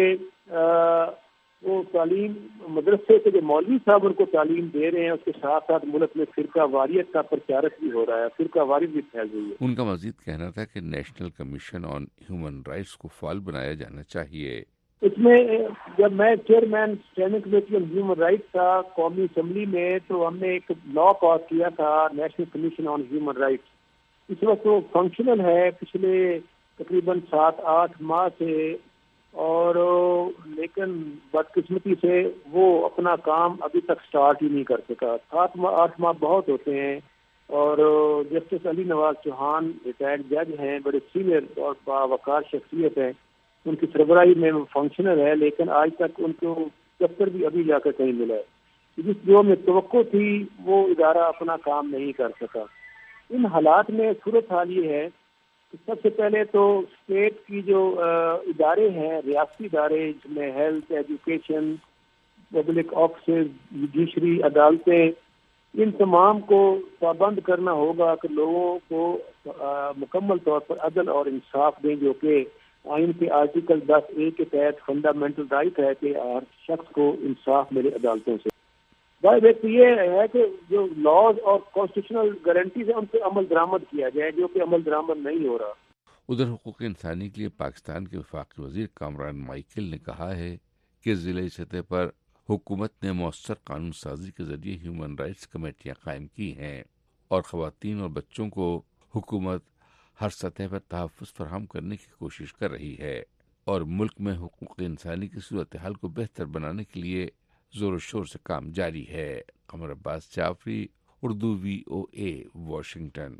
وہ تعلیم مدرسے کے جو مولوی صاحب ان کو تعلیم دے رہے ہیں، اس کے ساتھ ساتھ ملک میں فرقہ واریت کا پرچارک بھی ہو رہا ہے، فرقہ واریت بھی پھیل رہی ہے۔ ان کا مزید کہنا تھا کہ national commission on human rights کو فعال بنایا جانا چاہیے۔ اس میں جب میں chairman standing committee on human rights تھا قومی اسمبلی میں، تو ہم نے ایک لا پاس کیا تھا national commission on human rights. اس وقت وہ فنکشنل ہے پچھلے تقریباً سات آٹھ ماہ سے، اور لیکن بدقسمتی سے وہ اپنا کام ابھی تک سٹارٹ ہی نہیں کر سکا۔ سات ماہ آٹھ ماہ بہت ہوتے ہیں، اور جسٹس علی نواز چوہان ریٹائرڈ جج ہیں، بڑے سینئر اور باوقار شخصیت ہیں، ان کی سربراہی میں فنکشنل ہے، لیکن آج تک ان کو دفتر بھی ابھی جا کر کہیں ملا ہے۔ جس جو میں توقع تھی وہ ادارہ اپنا کام نہیں کر سکا۔ ان حالات میں صورت حال یہ ہے کہ سب سے پہلے تو اسٹیٹ کی جو ادارے ہیں، ریاستی ادارے جس میں health, education, public offices, judiciary, عدالتیں، ان تمام کو پابند کرنا ہوگا کہ لوگوں کو مکمل طور پر عدل اور انصاف دیں، جو کہ آئین کے آرٹیکل دس اے کے تحت فنڈامنٹل رائٹ ہے کہ ہر شخص کو انصاف ملے عدالتوں سے۔ بات ایک یہ ہے کہ جو لاز اور کانسٹیٹیوشنل گارنٹیز ہیں ان پہ عمل درآمد کیا جائے، جو کہ عمل درآمد نہیں ہو رہا۔ ادھر حقوق انسانی کے لیے پاکستان کے وفاقی وزیر کامران مائیکل نے کہا ہے کہ ضلعی سطح پر حکومت نے مؤثر قانون سازی کے ذریعے ہیومن رائٹس کمیٹیاں قائم کی ہیں اور خواتین اور بچوں کو حکومت ہر سطح پر تحفظ فراہم کرنے کی کوشش کر رہی ہے اور ملک میں حقوق انسانی کی صورتحال کو بہتر بنانے کے لیے زور و شور سے کام جاری ہے۔ Qamar Abbas Jafri, Urdu V O A, Washington.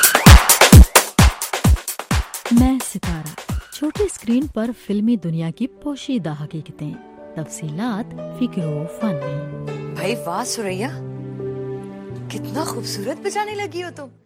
میں ستارہ، چھوٹی اسکرین پر فلمی دنیا کی پوشیدہ حقیقتیں، تفصیلات فکر و فن میں۔ بھائی واہ سوریا، کتنا خوبصورت بجانے لگی ہو تم۔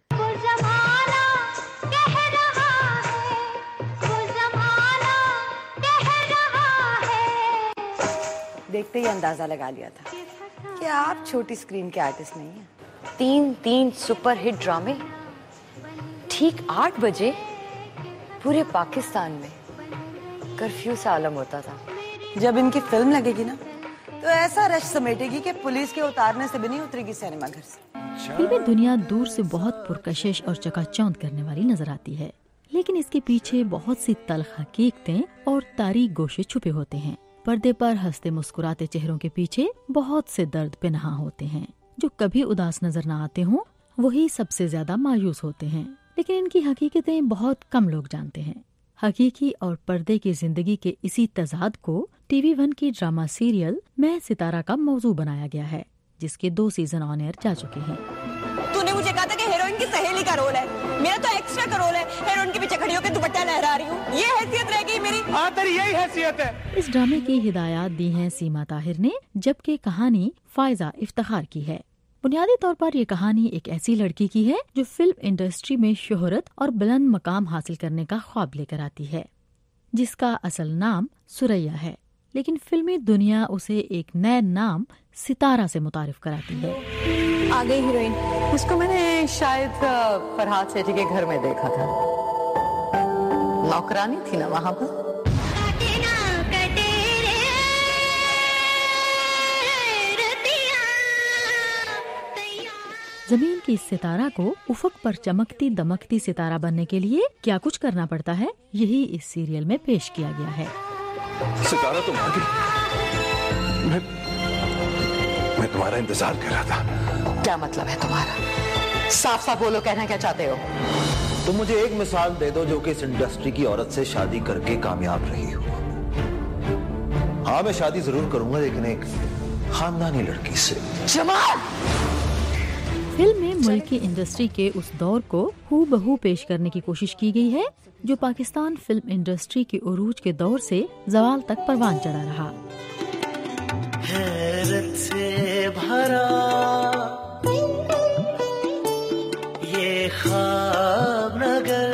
دیکھتے ہی اندازہ لگا لیا تھا کہ آپ چھوٹی اسکرین کے آرٹسٹ نہیں ہیں۔ تین تین سپر ہٹ ڈرامے ٹھیک آٹھ بجے پورے پاکستان میں کرفیو سے عالم ہوتا تھا۔ جب ان کی فلم لگے گی نا تو ایسا رش سمیٹے گی کہ پولیس کے اتارنے سے بھی نہیں اترے گی سینما گھر سے۔ فلمی دنیا دور سے بہت پرکشش اور چکا چوند کرنے والی نظر آتی ہے، لیکن اس کے پیچھے بہت سی تلخ حقیقتیں اور تاریک گوشے چھپے ہوتے ہیں۔ پردے پر ہنستے مسکراتے چہروں کے پیچھے بہت سے درد پنہاں ہوتے ہیں۔ جو کبھی اداس نظر نہ آتے ہوں وہی سب سے زیادہ مایوس ہوتے ہیں، لیکن ان کی حقیقتیں بہت کم لوگ جانتے ہیں۔ حقیقی اور پردے کی زندگی کے اسی تضاد کو ٹی وی ون کی ڈرامہ سیریل میں ستارہ کا موضوع بنایا گیا ہے، جس کے دو سیزن آن ایئر جا چکے ہیں۔ تو نے مجھے کہا تھا کہ ہیروئن کی سہیلی کا رول ہے، میرا تو ایکسٹرا کا رول ہے، ہیروئن کے پیچھے کھڑی ہو کے دوپٹہ لہرا رہی ہوں، یہ حیثیت رہ گئی میری۔ ہاں تیری یہی حیثیت ہے۔ اس ڈرامے کی ہدایات دی ہیں سیما طاہر نے، جبکہ کہانی فائزہ افتخار کی ہے۔ بنیادی طور پر یہ کہانی ایک ایسی لڑکی کی ہے جو فلم انڈسٹری میں شہرت اور بلند مقام حاصل کرنے کا خواب لے کر آتی ہے، جس کا اصل نام سوریا ہے، لیکن فلمی دنیا اسے ایک نئے نام ستارہ سے متعارف کراتی ہے۔ آ گئی ہیروئن، اس کو میں نے شاید فرحاد سیٹھی کے گھر میں دیکھا تھا، نوکرانی تھی نا وہاں پر۔ زمین کی اس ستارہ کو افق پر چمکتی دمکتی ستارہ بننے کے لیے کیا کچھ کرنا پڑتا ہے، یہی اس سیریل میں پیش کیا گیا ہے۔ ستارہ تم آ گئی، میں میں تمہارا انتظار کر رہا تھا۔ کیا مطلب ہے تمہارا؟ صاف صاف بولو، کہنا کیا چاہتے ہو؟ تم مجھے ایک مثال دے دو جو کہ اس انڈسٹری کی عورت سے شادی کر کے کامیاب رہی ہو۔ ہاں میں شادی ضرور کروں گا، لیکن ایک خاندانی لڑکی سے۔ جمال! فلم میں ملک کی انڈسٹری کے اس دور کو ہو بہو پیش کرنے کی کوشش کی گئی ہے جو پاکستان فلم انڈسٹری کے عروج کے دور سے زوال تک پروان چڑھا رہا۔ حیرت سے بھرا یہ خواب نگر،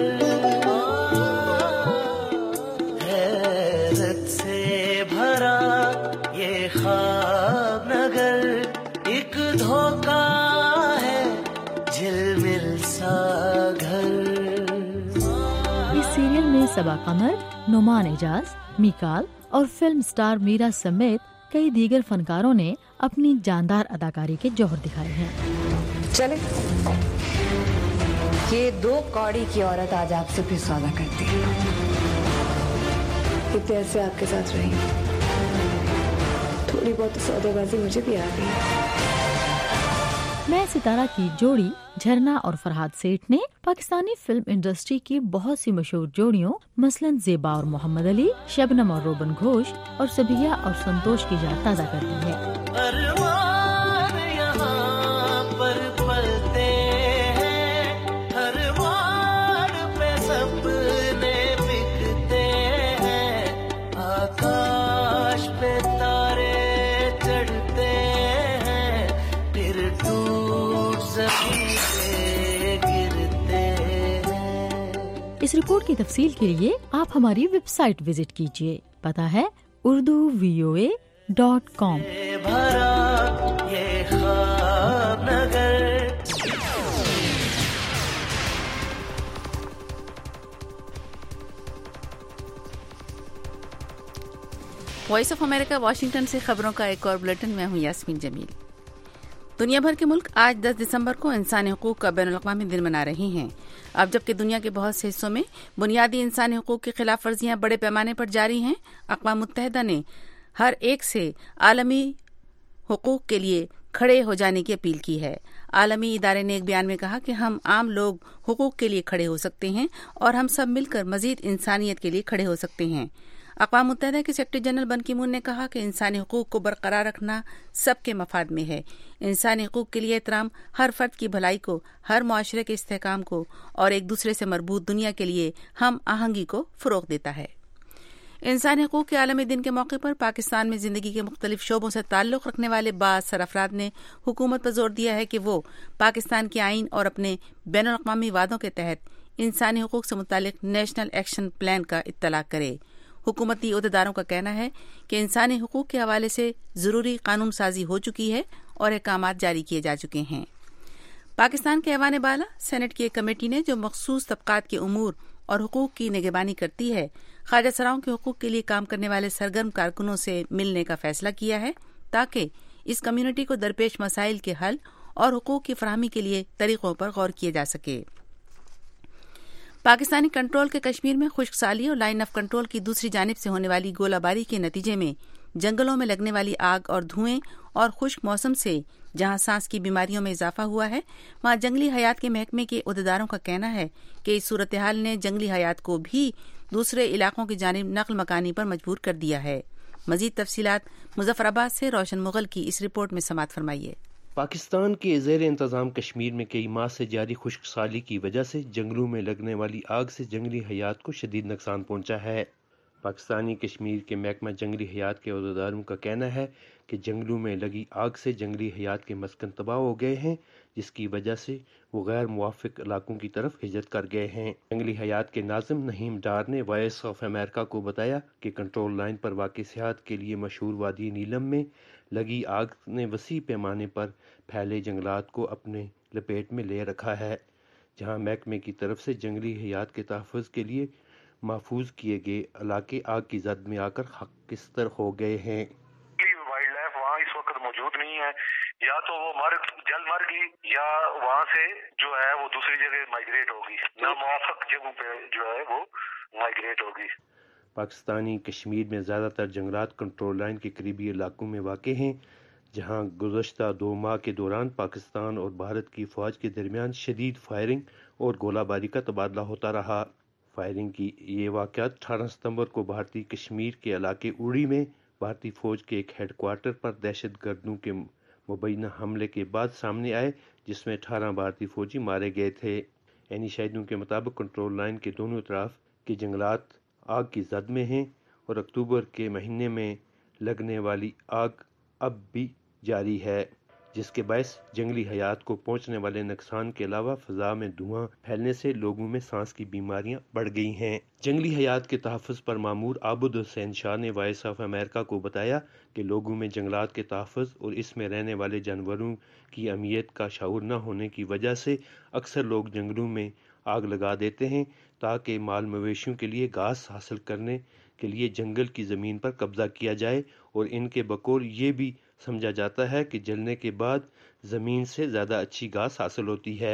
حیرت سے بھرا یہ خواب نگر، ایک دھوکہ ہے جھلمل سا گھر۔ اس سیریل میں صبا قمر، نعمان اعجاز، میکال اور فلم سٹار میرا سمیت کئی دیگر فنکاروں نے اپنی جاندار اداکاری کے جوہر دکھائے ہیں۔ چلے، یہ دو کوڑی کی عورت آج آپ سے بھی سودا کرتی ہے۔ کتنے عرصے آپ کے ساتھ رہی، تھوڑی بہت سودے بازی مجھے بھی آ گئی۔ میں ستارہ کی جوڑی جھرنا اور فرحاد سیٹھ نے پاکستانی فلم انڈسٹری کی بہت سی مشہور جوڑیوں مثلاً زیبا اور محمد علی، شبنم اور روبن گھوش اور سبیہ اور سنتوش کی یاد تازہ کر دی ہے۔ ارمان یہاں پر پلتے ہیں، ہر موڑ پہ سپنے بکتے ہیں، آکاش پہ تارے چڑھتے ہیں، پھر ٹوٹ زمین پہ گرتے इस रिपोर्ट की तफसील के लिए आप हमारी वेबसाइट विजिट कीजिए। पता है Urdu V O A dot com. Voice of America Washington से खबरों का एक और बुलेटिन। मैं हूं यास्मीन जमील। दुनिया भर के मुल्क आज दस दिसंबर को इंसानी हुकूक का बैनुल-अक़वामी दिन मना रहे हैं। अब जबकि दुनिया के बहुत से हिस्सों में बुनियादी इंसानी हुकूक की खिलाफ वर्जियां बड़े पैमाने पर जारी हैं, अक़वाम मुत्तहिदा ने हर एक से आलमी हुकूक के लिए खड़े हो जाने की अपील की है। आलमी इदारे ने एक बयान में कहा कि हम आम लोग हुकूक के लिए खड़े हो सकते हैं और हम सब मिलकर मजीद इंसानियत के लिए खड़े हो सकते हैं। अक़वाम मुत्तहिदा के सेक्रेटरी जनरल बन की मून ने कहा कि इंसानी हुकूक को बरकरार रखना सबके मफाद में है। इंसानी हुकूक के लिए एहतराम हर फर्द की भलाई को, हर मुआशरे के इस्तेहकाम को और एक दूसरे से मरबूत दुनिया के लिए हम आहंगी को फ़रोग़ देता है। इंसानी हुकूक के आलमी दिन के मौके पर पाकिस्तान में जिंदगी के मुख्तलिफ शोबों से ताल्लुक़ रखने वाले बाज़ सरअफराद ने हुकूमत पर जोर दिया है कि वो पाकिस्तान के आइन और अपने बैनुल-अक़वामी वादों के तहत इंसानी हुकूक से मुतालिक नेशनल एक्शन प्लान का इत्तलाक़ करे। हुकूमती अहदेदारों का कहना है कि इंसानी हुकूक के हवाले से ज़रूरी कानून साजी हो चुकी है और अहकामात जारी किए जा चुके हैं। पाकिस्तान के ऐवान बाला सेनेट की एक कमेटी ने जो मखसूस तबकात के उमूर और हुकूक की निगरानी करती है, ख्वाजा सराओं के हुकूक के लिए काम करने वाले सरगर्म कारकुनों से मिलने का फैसला किया है ताकि इस कम्यूनिटी को दरपेश मसाइल के हल और हुकूक की फराहमी के लिए तरीकों पर गौर किया जा सके। पाकिस्तानी कंट्रोल के कश्मीर में खुश्क साली और लाइन ऑफ कंट्रोल की दूसरी जानिब से होने वाली गोलाबारी के नतीजे में जंगलों में लगने वाली आग और धुएं और खुश्क मौसम से जहां सांस की बीमारियों में इजाफा हुआ है, वहां जंगली हयात के महकमे के अहदेदारों का कहना है कि इस सूरत हाल ने जंगली हयात को भी दूसरे इलाकों की जानिब नकल मकानी पर मजबूर कर दिया है। मजीद तफसीलात मुजफ्फराबाद से रोशन मुगल की इस रिपोर्ट में समात फरमाइए। पाकिस्तान के ज़ेर इंतज़ाम कश्मीर में कई माह से जारी खुश्क साली की वजह से जंगलों में लगने वाली आग से जंगली हयात को शदीद नुकसान पहुंचा है। पाकिस्तानी कश्मीर के महकमा जंगली हयात के अहदेदारों का कहना है कि जंगलों में लगी आग से जंगली हयात के मस्कन तबाह हो गए हैं, जिसकी वजह से वो गैर मुवाफिक इलाकों की तरफ हिजरत कर गए हैं। जंगली हयात के नाज़िम नहीम डार ने वॉइस ऑफ अमेरिका को बताया कि कंट्रोल लाइन पर वाक़ई सियाहत के लिए मशहूर वादी नीलम में लगी आग ने वसी पैमाने पर फैले जंगलात को अपने लपेट में ले रखा है, जहां महकमे की तरफ से जंगली हयात के तहफ़्फ़ुज़ के लिए महफूज किए गए इलाके आग की जद में आकर खाकिस्तर हो गए हैं। वाइल्ड लाइफ वहाँ इस वक्त मौजूद नहीं है, या तो वो मर जल मर गई या वहाँ से जो है वो दूसरी जगह माइग्रेट होगी, नामुवाफिक जगहों पे जो है वो माइग्रेट होगी। पाकिस्तानी कश्मीर में ज़्यादातर जंगलात कंट्रोल लाइन के करीबी इलाकों में वाक़ हैं, जहां गुज़श्ता दो माह के दौरान पाकिस्तान और भारत की फ़ौज के दरमियान शदीद फायरिंग और गोलाबारी का तबादला होता रहा। फायरिंग की ये वाक़यात अठारह सितंबर को भारतीय कश्मीर के इलाके उड़ी में भारतीय फ़ौज के एक हेड क्वार्टर पर दहशत गर्दों के मुबैना हमले के बाद सामने आए, जिसमें अठारह भारतीय फ़ौजी मारे गए थे। यानी शाहिदों के मुताबिक कंट्रोल लाइन के दोनों तरफ के जंगलात आग की जद में हैं और अक्टूबर के महीने में लगने वाली आग अब भी जारी है, जिसके बायस जंगली हयात को पहुंचने वाले नुकसान के अलावा फ़ज़ा में धुआं फैलने से लोगों में सांस की बीमारियां बढ़ गई हैं। जंगली हयात के तहफ़्फ़ुज़ पर मामूर आबुद हुसैन शाह ने वॉइस ऑफ अमेरिका को बताया कि लोगों में जंगलात के तहफ़्फ़ुज़ और इसमें रहने वाले जानवरों की अहमियत का शऊर न होने की वजह से अक्सर लोग जंगलों में आग लगा देते हैं ताकि माल मवेशियों के लिए घास हासिल करने के लिए जंगल की ज़मीन पर कब्ज़ा किया जाए, और इनके बकौल ये भी समझा जाता है कि जलने के बाद ज़मीन से ज़्यादा अच्छी घास हासिल होती है।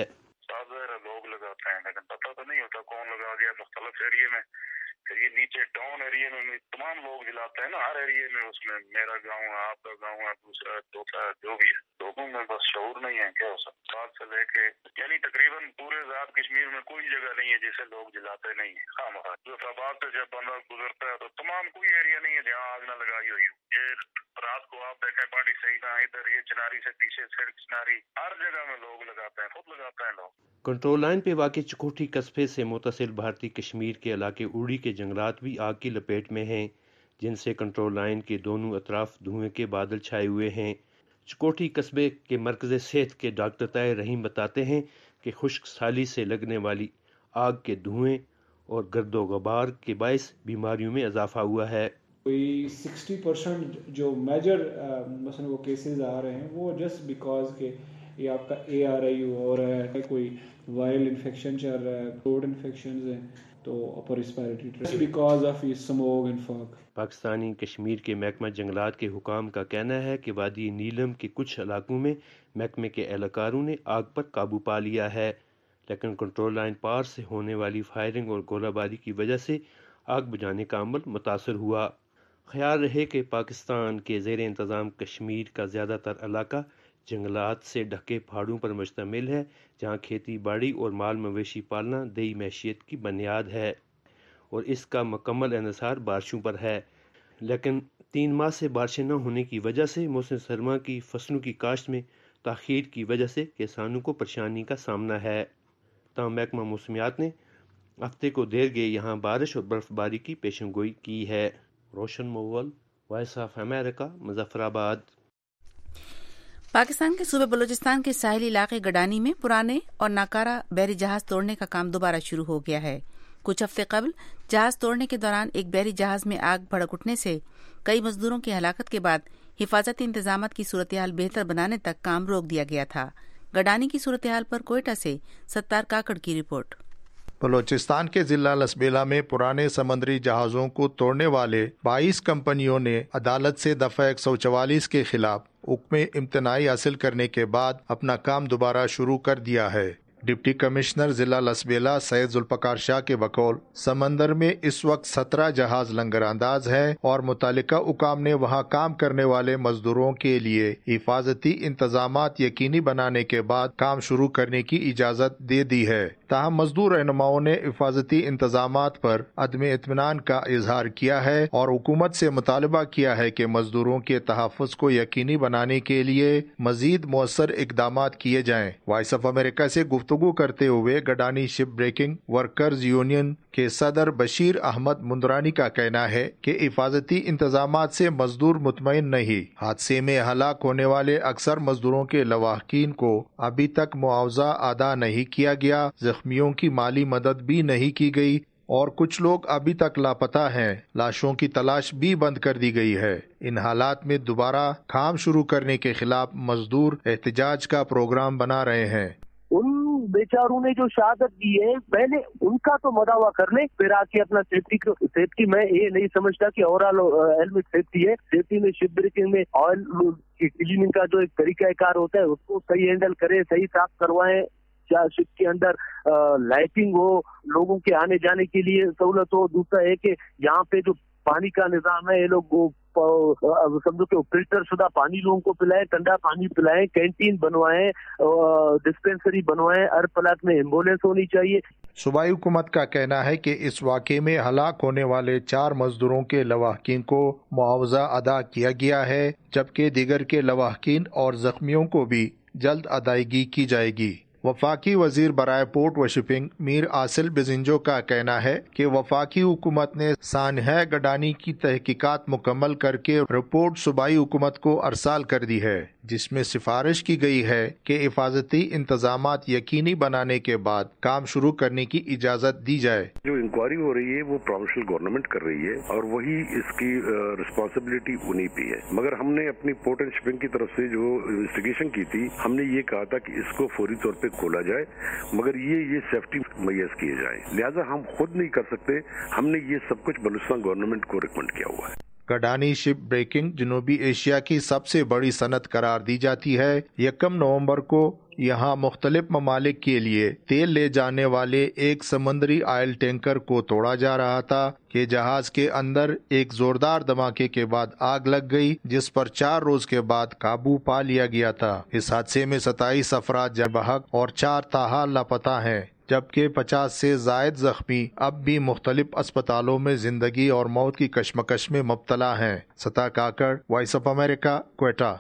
लोग लगाते हैं लेकिन पता तो नहीं होता कौन लगा गया मुख्तलिफ एरिया में। फिर ये नीचे टाउन एरिया में तमाम लोग जलाते हैं ना, हर एरिया में, उसमें मेरा गाँव है, आपका गाँव है, दूसरा चौथा जो भी है, लोगों में बस शऊर नहीं है। क्या हो सकता है से लेके यानी तकरीबन पूरे आज़ाद कश्मीर में कोई जगह नहीं है जिसे लोग जलाते नहीं है। हाँ महाराज, जो फबाद से जब बंदा गुजरता है तो तमाम कोई एरिया नहीं है जहाँ आग न लगाई हुई हो। ये रात को आप देखें पार्टी सही ना, इधर ये चिनारी से पीछे सिर्फ चिनारी, हर जगह में लोग लगाते हैं, खुद लगाते हैं लोग। कंट्रोल लाइन पे वाक़ई चकोठी कस्बे से मुतसिल भारतीय कश्मीर के इलाके उड़ी के जंगलात भी आग की लपेट में हैं, जिनसे कंट्रोल लाइन के दोनों अतराफ धुएं के बादल छाए हुए हैं। चकोठी कस्बे के मरकज़ सेहत के डॉक्टर ताहिर रहीम बताते हैं कि खुश्क साली से लगने वाली आग के धुएं اور گرد و غبار کے باعث بیماریوں میں اضافہ ہوا ہے۔ کوئی سکسٹی پرسینٹ جو میجر مثلا وہ کیسز آ رہے ہیں وہ جسٹ بیکاز کہ یہ آپ کا اے آر آئی ہو رہا ہے، کوئی وائرل انفیکشن چل رہا ہے، تھروٹ انفیکشنز ہیں، تو upper respiratory tracts because of smog and fog. Pakistani Kashmir کے محکمہ جنگلات کے حکام کا کہنا ہے کہ وادی نیلم کے کچھ علاقوں میں محکمے کے اہلکاروں نے آگ پر قابو پا لیا ہے، لیکن کنٹرول لائن پار سے ہونے والی فائرنگ اور گولہ باری کی وجہ سے آگ بجھانے کا عمل متاثر ہوا۔ خیال رہے کہ پاکستان کے زیر انتظام کشمیر کا زیادہ تر علاقہ جنگلات سے ڈھکے پہاڑوں پر مشتمل ہے، جہاں کھیتی باڑی اور مال مویشی پالنا دیہی معیشت کی بنیاد ہے اور اس کا مکمل انحصار بارشوں پر ہے، لیکن تین ماہ سے بارشیں نہ ہونے کی وجہ سے موسم سرما کی فصلوں کی کاشت میں تاخیر کی وجہ سے کسانوں کو پریشانی کا سامنا ہے۔ تاہم محکمہ موسمیات نے ہفتے کو دیر گئے یہاں بارش اور برف باری کی پیشن گوئی کی ہے۔ Roshan Mughal, Voice of America, Muzaffarabad. Pakistan کے صوبے بلوچستان کے ساحلی علاقے گڈانی میں پرانے اور ناکارہ بحری جہاز توڑنے کا کام دوبارہ شروع ہو گیا ہے۔ کچھ ہفتے قبل جہاز توڑنے کے دوران ایک بحری جہاز میں آگ بھڑک اٹھنے سے کئی مزدوروں کی ہلاکت کے بعد حفاظتی انتظامات کی صورتحال بہتر بنانے تک کام روک دیا گیا تھا۔ گڈانی کی صورتحال پر کوئٹہ سے ستار کاکڑ کی رپورٹ۔ بلوچستان کے ضلع لسبیلا میں پرانے سمندری جہازوں کو توڑنے والے بائیس کمپنیوں نے عدالت سے دفعہ ایک سو چوالیس کے خلاف حکم امتناعی حاصل کرنے کے بعد اپنا کام دوبارہ شروع کر دیا ہے۔ ڈپٹی کمشنر ضلع لسبیلا سید ذوالفقار شاہ کے بقول سمندر میں اس وقت سترہ جہاز لنگر انداز ہیں اور متعلقہ حکام نے وہاں کام کرنے والے مزدوروں کے لیے حفاظتی انتظامات یقینی بنانے کے بعد کام شروع کرنے کی اجازت دے دی ہے۔ تاہم مزدور رہنماؤں نے حفاظتی انتظامات پر عدم اطمینان کا اظہار کیا ہے اور حکومت سے مطالبہ کیا ہے کہ مزدوروں کے تحفظ کو یقینی بنانے کے لیے مزید مؤثر اقدامات کیے جائیں۔ وائس آف امریکہ سے گفتگو کرتے ہوئے Gadani ship breaking workers union کے صدر بشیر احمد مندرانی کا کہنا ہے کہ حفاظتی انتظامات سے مزدور مطمئن نہیں۔ حادثے میں ہلاک ہونے والے اکثر مزدوروں کے لواحقین کو ابھی تک معاوضہ ادا نہیں کیا گیا، زخمیوں کی مالی مدد بھی نہیں کی گئی اور کچھ لوگ ابھی تک لاپتہ ہیں۔ لاشوں کی تلاش بھی بند کر دی گئی ہے۔ ان حالات میں دوبارہ کام شروع کرنے کے خلاف مزدور احتجاج کا پروگرام بنا رہے ہیں۔ ان بیچاروں نے جو شہادت دی ہے پہلے ان کا تو مداوع کر لیں، پھر آ کے اپنا سیفٹی سیفٹی میں یہ نہیں سمجھتا کہ اوورآل ہیلمٹ سیفٹی ہے۔ سیفٹی میں شپ بریکنگ میں آئل کلیننگ کا جو ایک طریقہ کار ہوتا ہے اس کو صحیح ہینڈل کرے، صحیح صاف کروائیں، شپ کے اندر لائٹنگ ہو، لوگوں کے آنے جانے کے لیے سہولت ہو۔ دوسرا ہے کہ یہاں پہ جو پانی کا نظام ہے یہ لوگ سمجھو کہ فلٹر شدہ پانی لوگوں کو پلائیں، ٹھنڈا پانی پلائیں، کینٹین بنوائیں، ڈسپینسری بنوائیں، ہر پلاٹ میں ایمبولینس ہونی چاہیے۔ صوبائی حکومت کا کہنا ہے کہ اس واقعے میں ہلاک ہونے والے چار مزدوروں کے لواحقین کو معاوضہ ادا کیا گیا ہے، جبکہ دیگر کے لواحقین اور زخمیوں کو بھی جلد ادائیگی کی جائے گی۔ وفاقی وزیر برائے پورٹ و شپنگ میر آصل بزنجو کا کہنا ہے کہ وفاقی حکومت نے سانحہ گڈانی کی تحقیقات مکمل کر کے رپورٹ صوبائی حکومت کو ارسال کر دی ہے، جس میں سفارش کی گئی ہے کہ حفاظتی انتظامات یقینی بنانے کے بعد کام شروع کرنے کی اجازت دی جائے۔ جو انکوائری ہو رہی ہے وہ پروونشل گورنمنٹ کر رہی ہے اور وہی اس کی رسپانسبلٹی انہی پہ ہے، مگر ہم نے اپنی پورٹ اینڈ شپنگ کی طرف سے جو انویسٹیگیشن کی تھی ہم نے یہ کہا تھا کہ اس کو فوری طور پہ کھولا جائے، مگر یہ یہ سیفٹی میئرز کیے جائیں، لہذا ہم خود نہیں کر سکتے، ہم نے یہ سب کچھ بلوچستان گورنمنٹ کو ریکمینڈ کیا ہوا ہے۔ گڈانی شپ بریکنگ جنوبی ایشیا کی سب سے بڑی صنعت قرار دی جاتی ہے۔ یکم نومبر کو یہاں مختلف ممالک کے لیے تیل لے جانے والے ایک سمندری آئل ٹینکر کو توڑا جا رہا تھا کہ جہاز کے اندر ایک زوردار دھماکے کے بعد آگ لگ گئی، جس پر چار روز کے بعد قابو پا لیا گیا تھا۔ اس حادثے میں ستائیس افراد جاں بحق اور چار تاحال لاپتہ ہیں، جبکہ پچاس سے زائد زخمی اب بھی مختلف اسپتالوں میں زندگی اور موت کی کشمکش میں مبتلا ہیں۔ Satta Kakar, Voice of America, Quetta.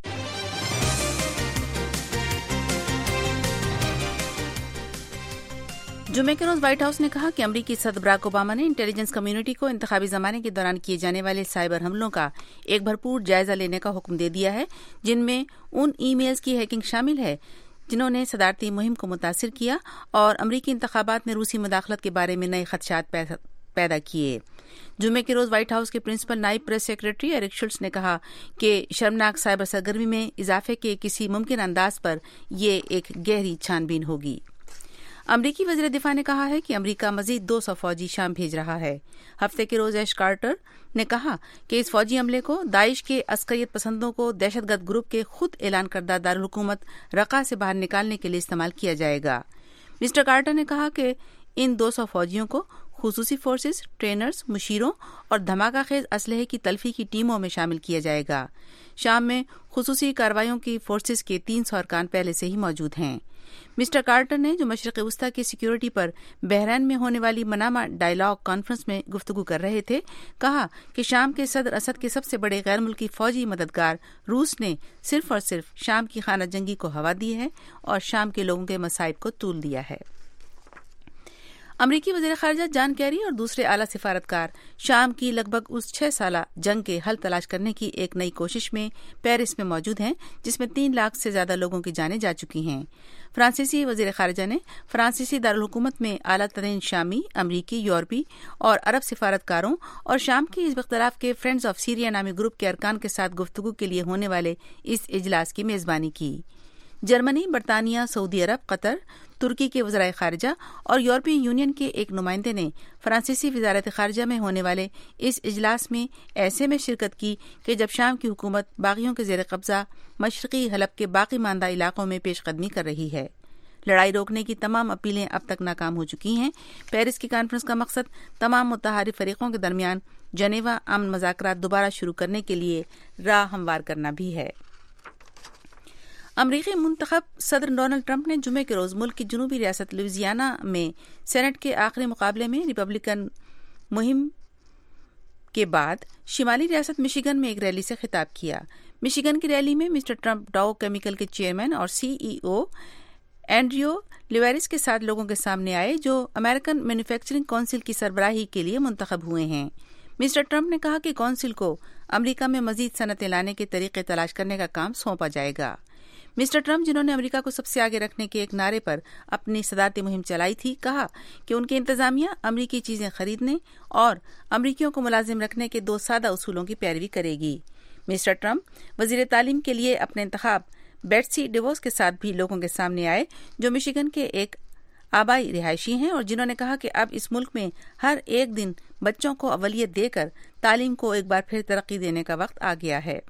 جمعے کے روز وائٹ ہاؤس نے کہا کہ امریکی صدر براک اوباما نے انٹیلیجنس کمیونٹی کو انتخابی زمانے کے دوران کیے جانے والے سائبر حملوں کا ایک بھرپور جائزہ لینے کا حکم دے دیا ہے، جن میں ان ای میلز کی ہیکنگ شامل ہے جنہوں نے صدارتی مہم کو متاثر کیا اور امریکی انتخابات میں روسی مداخلت کے بارے میں نئے خدشات پیدا کیے۔ جمعے کے روز وائٹ ہاؤس کے پرنسپل نائب پریس سیکرٹری ایرک شلٹز نے کہا کہ شرمناک سائبر سرگرمی میں اضافے کے کسی ممکن انداز پر یہ ایک گہری چھان بین ہوگی۔ امریکی وزیر دفاع نے کہا ہے کہ امریکہ مزید دو سو فوجی شام بھیج رہا ہے۔ ہفتے کے روز ایش کارٹر نے کہا کہ اس فوجی عملے کو داعش کے عسکریت پسندوں کو دہشت گرد گروپ کے خود اعلان کردہ دارالحکومت رقہ سے باہر نکالنے کے لیے استعمال کیا جائے گا۔ مسٹر کارٹر نے کہا کہ ان دو سو فوجیوں کو خصوصی فورسز، ٹرینرز، مشیروں اور دھماکہ خیز اسلحے کی تلفی کی ٹیموں میں شامل کیا جائے گا۔ شام میں خصوصی کارروائیوں کی فورسز کے تین سو ارکان پہلے سے ہی موجود ہیں۔ مسٹر کارٹر نے جو مشرق وسطی کی سیکیورٹی پر بحرین میں ہونے والی منامہ ڈائیلاگ کانفرنس میں گفتگو کر رہے تھے، کہا کہ شام کے صدر اسد کے سب سے بڑے غیر ملکی فوجی مددگار روس نے صرف اور صرف شام کی خانہ جنگی کو ہوا دی ہے اور شام کے لوگوں کے مصائب کو طول دیا ہے۔ امریکی وزیر خارجہ جان کیری اور دوسرے اعلی سفارتکار شام کی لگ بھگ اس چھ سالہ جنگ کے حل تلاش کرنے کی ایک نئی کوشش میں پیرس میں موجود ہیں، جس میں تین لاکھ سے زیادہ لوگوں کی جانیں جا چکی ہیں۔ فرانسیسی وزیر خارجہ نے فرانسیسی دارالحکومت میں اعلیٰ ترین شامی، امریکی، یورپی اور عرب سفارتکاروں اور شام کے حزب اختلاف کے فرینڈز آف سیریا نامی گروپ کے ارکان کے ساتھ گفتگو کے لیے ہونے والے اس اجلاس کی میزبانی کی۔ جرمنی، برطانیہ، سعودی عرب، قطر، ترکی کے وزرائے خارجہ اور یورپی یونین کے ایک نمائندے نے فرانسیسی وزارت خارجہ میں ہونے والے اس اجلاس میں ایسے میں شرکت کی کہ جب شام کی حکومت باغیوں کے زیر قبضہ مشرقی حلب کے باقی ماندہ علاقوں میں پیش قدمی کر رہی ہے۔ لڑائی روکنے کی تمام اپیلیں اب تک ناکام ہو چکی ہیں۔ پیرس کی کانفرنس کا مقصد تمام متحارب فریقوں کے درمیان جنیوا امن مذاکرات دوبارہ شروع کرنے کے لیے راہ ہموار کرنا بھی ہے۔ امریکی منتخب صدر ڈونلڈ ٹرمپ نے جمعے کے روز ملک کی جنوبی ریاست لوئزیانا میں سینٹ کے آخری مقابلے میں ریپبلکن مہم کے بعد شمالی ریاست مشیگن میں ایک ریلی سے خطاب کیا۔ مشیگن کی ریلی میں مسٹر ٹرمپ ڈاؤ کیمیکل کے چیئرمین اور سی ای او اینڈریو لیویرس کے ساتھ لوگوں کے سامنے آئے جو امریکن مینوفیکچرنگ کونسل کی سربراہی کے لیے منتخب ہوئے ہیں۔ مسٹر ٹرمپ نے کہا کہ کونسل کو امریکہ میں مزید صنعتیں لانے کے طریقے تلاش کرنے کا کام سونپا جائے گا۔ مسٹر ٹرمپ، جنہوں نے امریکہ کو سب سے آگے رکھنے کے ایک نعرے پر اپنی صدارتی مہم چلائی تھی، کہا کہ ان کی انتظامیہ امریکی چیزیں خریدنے اور امریکیوں کو ملازم رکھنے کے دو سادہ اصولوں کی پیروی کرے گی۔ مسٹر ٹرمپ وزیر تعلیم کے لیے اپنے انتخاب بیٹسی ڈیووس کے ساتھ بھی لوگوں کے سامنے آئے، جو مشیگن کے ایک آبائی رہائشی ہیں اور جنہوں نے کہا کہ اب اس ملک میں ہر ایک دن بچوں کو اولویت دے کر تعلیم کو ایک بار پھر ترقی دینے کا وقت آ گیا ہے۔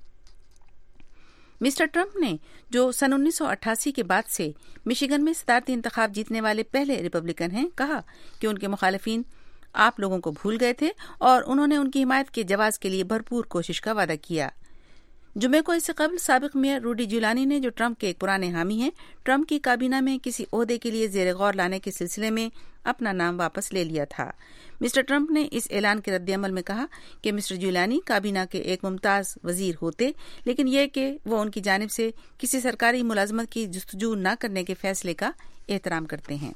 مسٹر ٹرمپ نے، جو سن انیس سو اٹھاسی کے بعد سے مشیگن میں صدارتی انتخاب جیتنے والے پہلے ریپبلکن ہیں، کہا کہ ان کے مخالفین آپ لوگوں کو بھول گئے تھے اور انہوں نے ان کی حمایت کے جواز کے لیے بھرپور کوشش کا وعدہ کیا۔ جمعے کو اس سے قبل سابق میئر روڈی جولانی نے، جو ٹرمپ کے ایک پرانے حامی ہیں، ٹرمپ کی کابینہ میں کسی عہدے کے لیے زیر غور لانے کے سلسلے میں اپنا نام واپس لے لیا تھا۔ مسٹر ٹرمپ نے اس اعلان کے رد عمل میں کہا کہ مسٹر جولانی کابینہ کے ایک ممتاز وزیر ہوتے، لیکن یہ کہ وہ ان کی جانب سے کسی سرکاری ملازمت کی جستجو نہ کرنے کے فیصلے کا احترام کرتے ہیں۔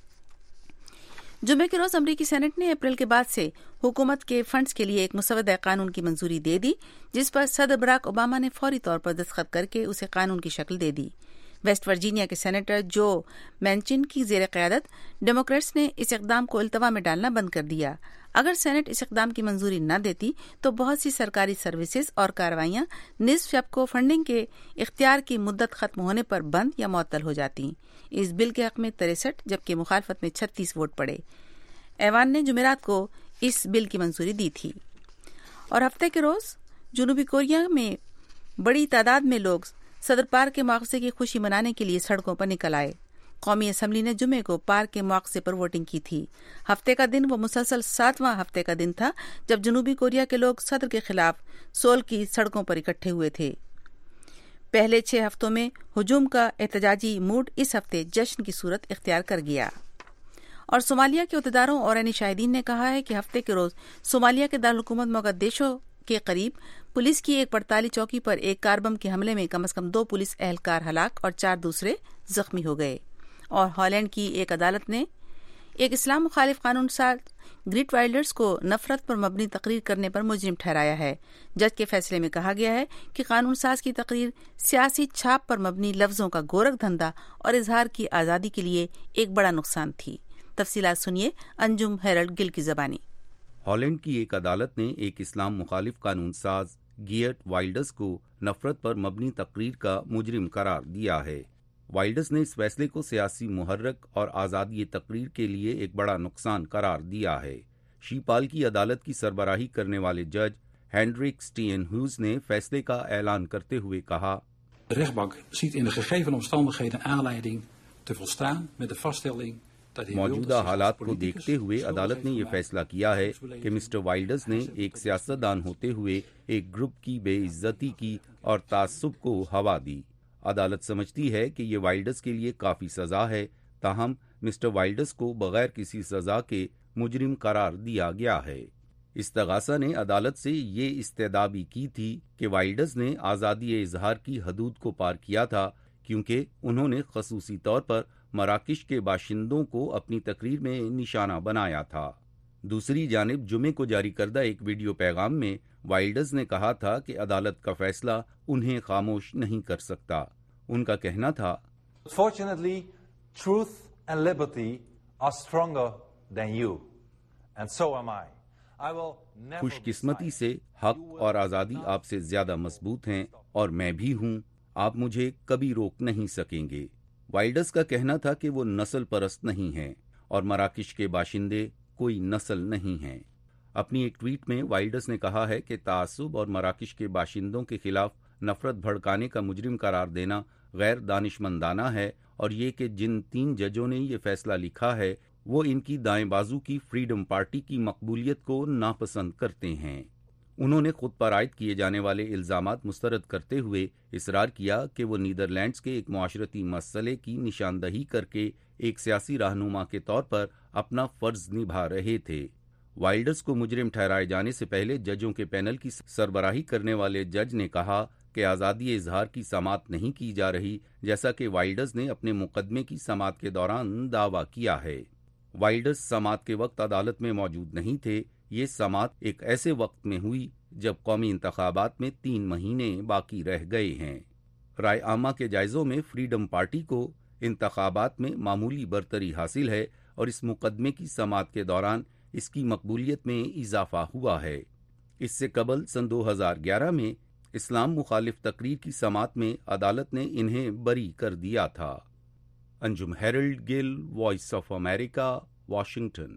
جمعے کے روز امریکی سینٹ نے اپریل کے بعد سے حکومت کے فنڈز کے لیے ایک مسودہ قانون کی منظوری دے دی، جس پر صدر براک اوباما نے فوری طور پر دستخط کر کے اسے قانون کی شکل دے دی۔ ویسٹ ورجینیا کے سینیٹر جو مینچن کی زیر قیادت ڈیموکریٹس نے اس اقدام کو التوا میں ڈالنا بند کر دیا۔ اگر سینٹ اس اقدام کی منظوری نہ دیتی تو بہت سی سرکاری سروسز اور کارروائیاں نصف شب کو فنڈنگ کے اختیار کی مدت ختم ہونے پر بند یا معطل ہو جاتی۔ اس بل کے حق میں تریسٹھ جبکہ مخالفت میں چھتیس ووٹ پڑے۔ ایوان نے جمعرات کو اس بل کی منظوری دی تھی۔ اور ہفتے کے روز جنوبی کوریا میں بڑی تعداد میں لوگ صدر پارک کے مواخذے کی خوشی منانے کے لیے سڑکوں پر نکل آئے۔ قومی اسمبلی نے جمعے کو پارک کے مواخذے پر ووٹنگ کی تھی۔ ہفتے کا دن وہ مسلسل ساتواں ہفتے کا دن تھا جب جنوبی کوریا کے لوگ صدر کے خلاف سول کی سڑکوں پر اکٹھے ہوئے تھے۔ پہلے چھ ہفتوں میں ہجوم کا احتجاجی موڈ اس ہفتے جشن کی صورت اختیار کر گیا۔ اور صومالیہ کے عہدیداروں اور عینی شاہدین نے کہا ہے کہ ہفتے کے روز صومالیہ کے دارالحکومت موگادیشو کے قریب پولیس کی ایک پڑتالی چوکی پر ایک کار بم کے حملے میں کم از کم دو پولیس اہلکار ہلاک اور چار دوسرے زخمی ہو گئے۔ اور ہالینڈ کی ایک عدالت نے ایک اسلام مخالف قانون ساز گریٹ وائلڈرز کو نفرت پر مبنی تقریر کرنے پر مجرم ٹھہرایا ہے۔ جج کے فیصلے میں کہا گیا ہے کہ قانون ساز کی تقریر سیاسی چھاپ پر مبنی لفظوں کا گورکھ دھندا اور اظہار کی آزادی کے لیے ایک بڑا نقصان تھی۔ تفصیلات سنیے انجم ہیرلڈ گل کی زبانی۔ ہالینڈ کی ایک عدالت نے ایک اسلام مخالف قانون ساز گیئرٹ وائلڈرز کو نفرت پر مبنی تقریر کا مجرم قرار دیا ہے۔ وائلڈرز نے اس فیصلے کو سیاسی محرک اور آزادی تقریر کے لیے ایک بڑا نقصان قرار دیا ہے۔ شیپال کی عدالت کی سربراہی کرنے والے جج ہینڈرک سٹین ہوز نے فیصلے کا اعلان کرتے ہوئے کہا، De rechtbank ziet in de gegeven omstandigheden aanleiding te volstaan met de vaststelling dat hij موجودہ حالات کو دیکھتے ہوئے عدالت نے یہ فیصلہ کیا ہے کہ مسٹر وائلڈرز نے ایک سیاستدان ہوتے ہوئے ایک گروپ کی بے عزتی کی اور تعصب کو ہوا دی۔ عدالت سمجھتی ہے کہ یہ وائلڈرز کے لیے کافی سزا ہے، تاہم مسٹر وائلڈرز کو بغیر کسی سزا کے مجرم قرار دیا گیا ہے۔ استغاثہ نے عدالت سے یہ استدعا کی تھی کہ وائلڈرز نے آزادی اظہار کی حدود کو پار کیا تھا، کیونکہ انہوں نے خصوصی طور پر مراکش کے باشندوں کو اپنی تقریر میں نشانہ بنایا تھا۔ دوسری جانب جمعے کو جاری کردہ ایک ویڈیو پیغام میں وائلڈرز نے کہا تھا کہ عدالت کا فیصلہ انہیں خاموش نہیں کر سکتا۔ ان کا کہنا تھا، Fortunately, truth and liberty are stronger than you, and so am I. I will never خوش قسمتی سے حق اور آزادی آپ سے زیادہ مضبوط ہیں اور میں بھی ہوں، آپ مجھے کبھی روک نہیں سکیں گے۔ وائلڈرز کا کہنا تھا کہ وہ نسل پرست نہیں ہیں اور مراکش کے باشندے کوئی نسل نہیں ہیں۔ اپنی ایک ٹویٹ میں وائلڈرز نے کہا ہے کہ تعصب اور مراکش کے باشندوں کے خلاف نفرت بھڑکانے کا مجرم قرار دینا غیر دانشمندانہ ہے، اور یہ کہ جن تین ججوں نے یہ فیصلہ لکھا ہے وہ ان کی دائیں بازو کی فریڈم پارٹی کی مقبولیت کو ناپسند کرتے ہیں۔ انہوں نے خود پر عائد کیے جانے والے الزامات مسترد کرتے ہوئے اصرار کیا کہ وہ نیدرلینڈز کے ایک معاشرتی مسئلے کی نشاندہی کر کے ایک سیاسی رہنما کے طور پر اپنا فرض نبھا رہے تھے۔ وائلڈرز کو مجرم ٹھہرائے جانے سے پہلے ججوں کے پینل کی سربراہی کرنے والے جج نے کہا کہ آزادی اظہار کی سماعت نہیں کی جا رہی، جیسا کہ وائلڈرز نے اپنے مقدمے کی سماعت کے دوران دعویٰ کیا ہے۔ وائلڈرز سماعت کے وقت عدالت میں موجود نہیں تھے۔ یہ سماعت ایک ایسے وقت میں ہوئی جب قومی انتخابات میں تین مہینے باقی رہ گئے ہیں۔ رائے عامہ کے جائزوں میں فریڈم پارٹی کو انتخابات میں معمولی برتری حاصل ہے، اور اس مقدمے کی سماعت کے دوران اس کی مقبولیت میں اضافہ ہوا ہے۔ اس سے قبل سن دو ہزار گیارہ میں اسلام مخالف تقریر کی سماعت میں عدالت نے انہیں بری کر دیا تھا۔ Anjum Herald Gill, Voice of America, Washington.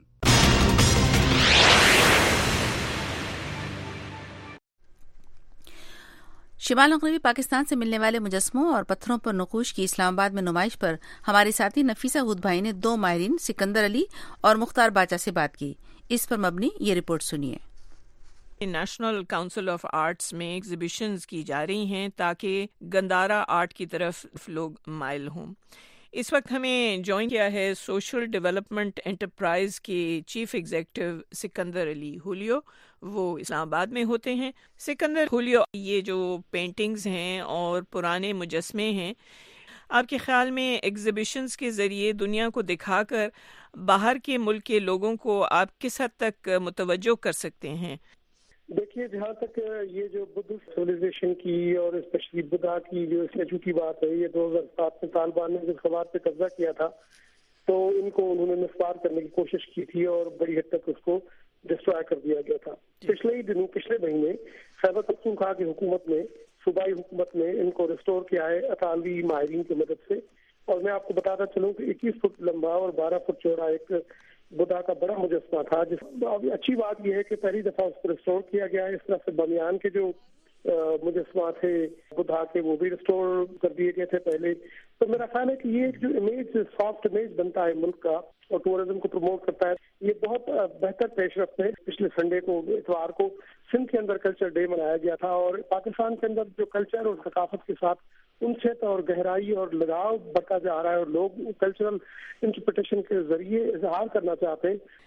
شمال مغربی پاکستان سے ملنے والے مجسموں اور پتھروں پر نقوش کی اسلام آباد میں نمائش پر ہمارے ساتھی نفیسہ ہود بھائی نے دو ماہرین سکندر علی اور مختار باچا سے بات کی۔ اس پر مبنی یہ رپورٹ سنیے۔ نیشنل کاؤنسل آف آرٹس میں ایگزیبیشنز کی جا رہی ہیں تاکہ گندارا آرٹ کی طرف لوگ مائل ہوں۔ اس وقت ہمیں جوائن کیا ہے سوشل ڈیولپمنٹ انٹرپرائز کے چیف ایگزیکٹو سکندر علی ہولیو، وہ اسلام آباد میں ہوتے ہیں۔ سکندر ہولیو، یہ جو پینٹنگز ہیں اور پرانے مجسمے ہیں، آپ کے خیال میں ایگزیبیشنز کے ذریعے دنیا کو دکھا کر باہر کے ملک کے لوگوں کو آپ کس حد تک متوجہ کر سکتے ہیں؟ دیکھیے، جہاں تک یہ جو بدھسٹ سولیزیشن کی اور اسپیشلی بدھا کی جو اسٹیچو کی بات ہے، یہ دو ہزار سات میں طالبان نے جب سوات پہ قبضہ کیا تھا تو ان کو انہوں نے نسوار کرنے کی کوشش کی تھی اور بڑی حد تک اس کو ڈسٹرائے کر دیا گیا تھا۔ پچھلے ہی دنوں پچھلے مہینے خیبر پختونخوا کی حکومت نے صوبائی حکومت نے ان کو ریسٹور کیا ہے اطالوی ماہرین کی مدد سے، اور میں آپ کو بتاتا چلوں کہ اکیس فٹ لمبا اور بارہ فٹ چوڑا ایک بدھا کا بڑا مجسمہ تھا، جس اچھی بات یہ ہے کہ پہلی دفعہ اس کو ریسٹور کیا گیا ہے۔ اس طرح سے بامیان کے جو مجسمہ تھے بدھا کے وہ بھی ریسٹور کر دیے گئے تھے پہلے۔ تو میرا خیال ہے کہ یہ جو امیج سافٹ امیج بنتا ہے ملک کا اور ٹورزم کو پروموٹ کرتا ہے، یہ بہت بہتر پیش رفت ہے۔ پچھلے سنڈے کو اتوار کو سندھ کے اندر کلچر ڈے منایا گیا تھا، اور پاکستان کے اندر جو کلچر اور ثقافت کے ساتھ انسیت اور گہرائی اور لگاؤ بڑھتا جا رہا ہے، اور لوگ کلچرل انٹرپریٹیشن کے ذریعے اظہار کرنا چاہتے ہیں۔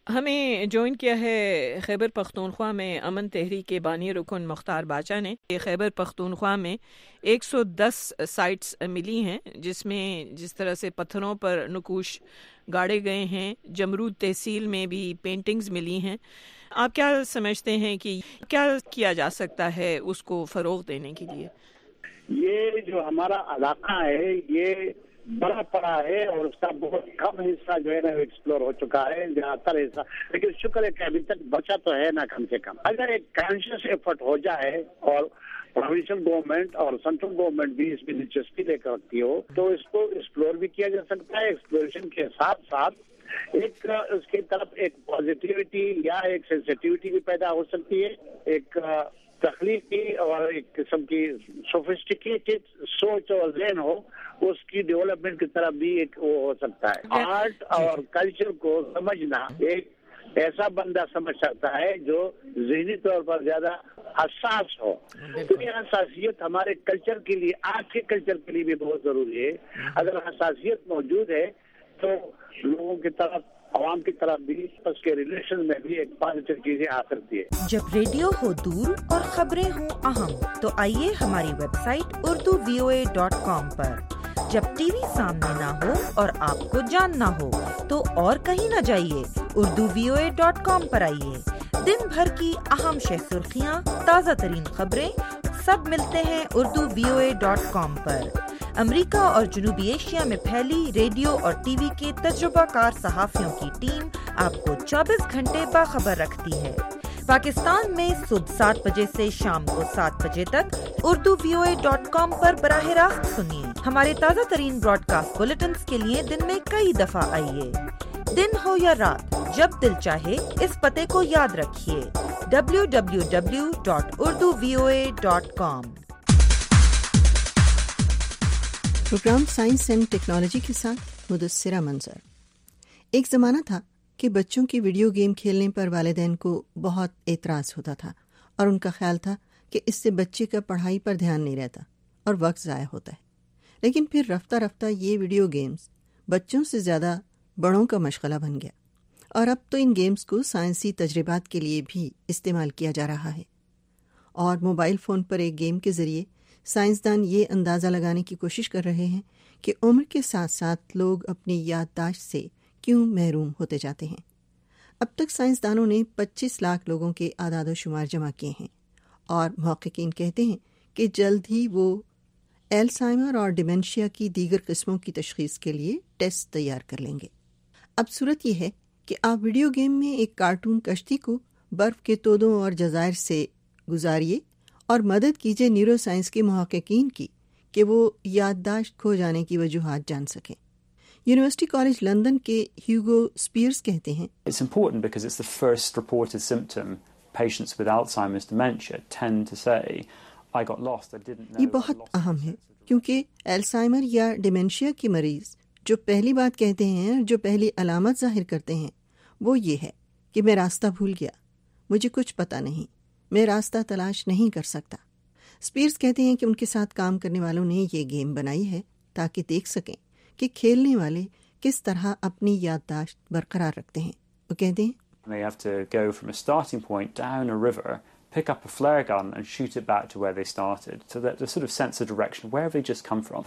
ہمیں جوائن کیا ہے خیبر پختونخوا میں امن تحریک کے بانی رکن مختار باچا نے. خیبر پختونخوا میں ایک سو دس سائٹس ملی ہیں جس میں جس طرح سے پتھروں پر نقوش گاڑے گئے ہیں. جمرود تحصیل میں بھی پینٹنگز ملی ہیں. آپ کیا سمجھتے ہیں کہ کیا کیا جا سکتا ہے اس کو فروغ دینے کے لیے؟ یہ جو ہمارا علاقہ ہے یہ بڑا پڑا ہے اور اس کا بہت کم حصہ جو ہے نا ایکسپلور ہو چکا ہے، زیادہ تر حصہ، لیکن شکر ہے کہ ابھی تک بچا تو ہے نا کم سے کم. اگر ایک کانشیس ایفرٹ ہو جائے اور پروونشل گورنمنٹ اور سینٹرل گورنمنٹ بھی اس میں دلچسپی لے کر رکھتی ہو تو اس کو ایکسپلور بھی کیا جا سکتا ہے. ایکسپلوریشن کے ساتھ ساتھ ایک اس کی طرف ایک پازیٹیوٹی یا ایک سینسٹیوٹی بھی پیدا ہو سکتی ہے، ایک تخلیقی اور ایک قسم کی سوفسٹیکیٹڈ سوچ اور ذہن ہو، اس کی ڈیولپمنٹ کی طرف بھی ایک وہ ہو سکتا ہے. آرٹ اور کلچر کو سمجھنا ایک ایسا بندہ سمجھ سکتا ہے جو ذہنی طور پر زیادہ حساس ہو. تو یہ حساسیت ہمارے کلچر کے لیے، آج کے کلچر کے لیے بھی بہت ضروری ہے. اگر حساسیت موجود ہے تو لوگوں کی طرف، عوام کی طرف بھی اس کے ریلیشن میں بھی ایک پازیٹیو چیزیں آ سکتی ہے. جب ریڈیو ہو دور اور خبریں ہوں اہم تو آئیے ہماری website Urdu V O A dot com پر. جب ٹی وی سامنے نہ ہو اور آپ کو جاننا ہو تو اور کہیں نہ جائیے، Urdu V O A dot com پر آئیے. دن بھر کی اہم شہ سرخیاں، تازہ ترین خبریں سب ملتے ہیں Urdu V O A dot com پر. امریکہ اور جنوبی ایشیا میں پھیلی ریڈیو اور ٹی وی کے تجربہ کار صحافیوں کی ٹیم آپ کو چوبیس گھنٹے باخبر رکھتی ہے. پاکستان میں صبح سات بجے سے شام کو سات بجے تک Urdu V O A dot com پر براہ راست سنیے. ہمارے تازہ ترین براڈ کاسٹ بلیٹنز کے لیے دن میں کئی دفعہ آئیے. دن ہو یا رات، جب دل چاہے اس پتے کو یاد رکھیے، W W W dot Urdu V O A dot com. Program science and technology کے ساتھ مدثرہ منظر. ایک زمانہ تھا کہ بچوں کی ویڈیو گیم کھیلنے پر والدین کو بہت اعتراض ہوتا تھا اور ان کا خیال تھا کہ اس سے بچے کا پڑھائی پر دھیان نہیں رہتا اور وقت ضائع ہوتا ہے. لیکن پھر رفتہ رفتہ یہ ویڈیو گیمز بچوں سے زیادہ بڑوں کا مشغلہ بن گیا اور اب تو ان گیمز کو سائنسی تجربات کے لیے بھی استعمال کیا جا رہا ہے. اور موبائل فون پر ایک گیم کے ذریعے سائنسدان یہ اندازہ لگانے کی کوشش کر رہے ہیں کہ عمر کے ساتھ ساتھ لوگ اپنی یادداشت سے کیوں محروم ہوتے جاتے ہیں. اب تک سائنسدانوں نے پچیس لاکھ لوگوں کے اعداد و شمار جمع کیے ہیں اور محققین کہتے ہیں کہ جلد ہی وہ الزائمر اور ڈیمنشیا کی دیگر قسموں کی تشخیص کے لیے ٹیسٹ تیار کر لیں گے. اب صورت یہ ہے کہ آپ ویڈیو گیم میں ایک کارٹون کشتی کو برف کے تودوں اور جزائر سے گزاریے اور مدد کیجیے نیورو سائنس کے محققین کی کہ وہ یادداشت کھو جانے کی وجوہات جان سکیں. یونیورسٹی کالج لندن کے ہیوگو سپیئرز کہتے ہیں It's important because it's the first reported symptom. Patients with Alzheimer's dementia tend to say, I got lost, I didn't know. یہ بہت اہم ہے کیونکہ الزائمر یا ڈیمنشیا کے مریض جو پہلی بات کہتے ہیں اور جو پہلی علامت ظاہر کرتے ہیں وہ یہ ہے کہ میں راستہ بھول گیا، مجھے کچھ پتہ نہیں، میں راستہ تلاش نہیں کر سکتا. سپیئرز کہتے ہیں کہ ان کے ساتھ کام کرنے والوں نے یہ گیم بنائی ہے تاکہ دیکھ سکیں کہ کھیلنے والے کس طرح اپنی یادداشت برقرار رکھتے ہیں. وہ کہتے ہیں They have to go from a starting point down a river, pick up a flare gun and shoot it back to where they started, so that they sort of sense of direction, where have they just come from.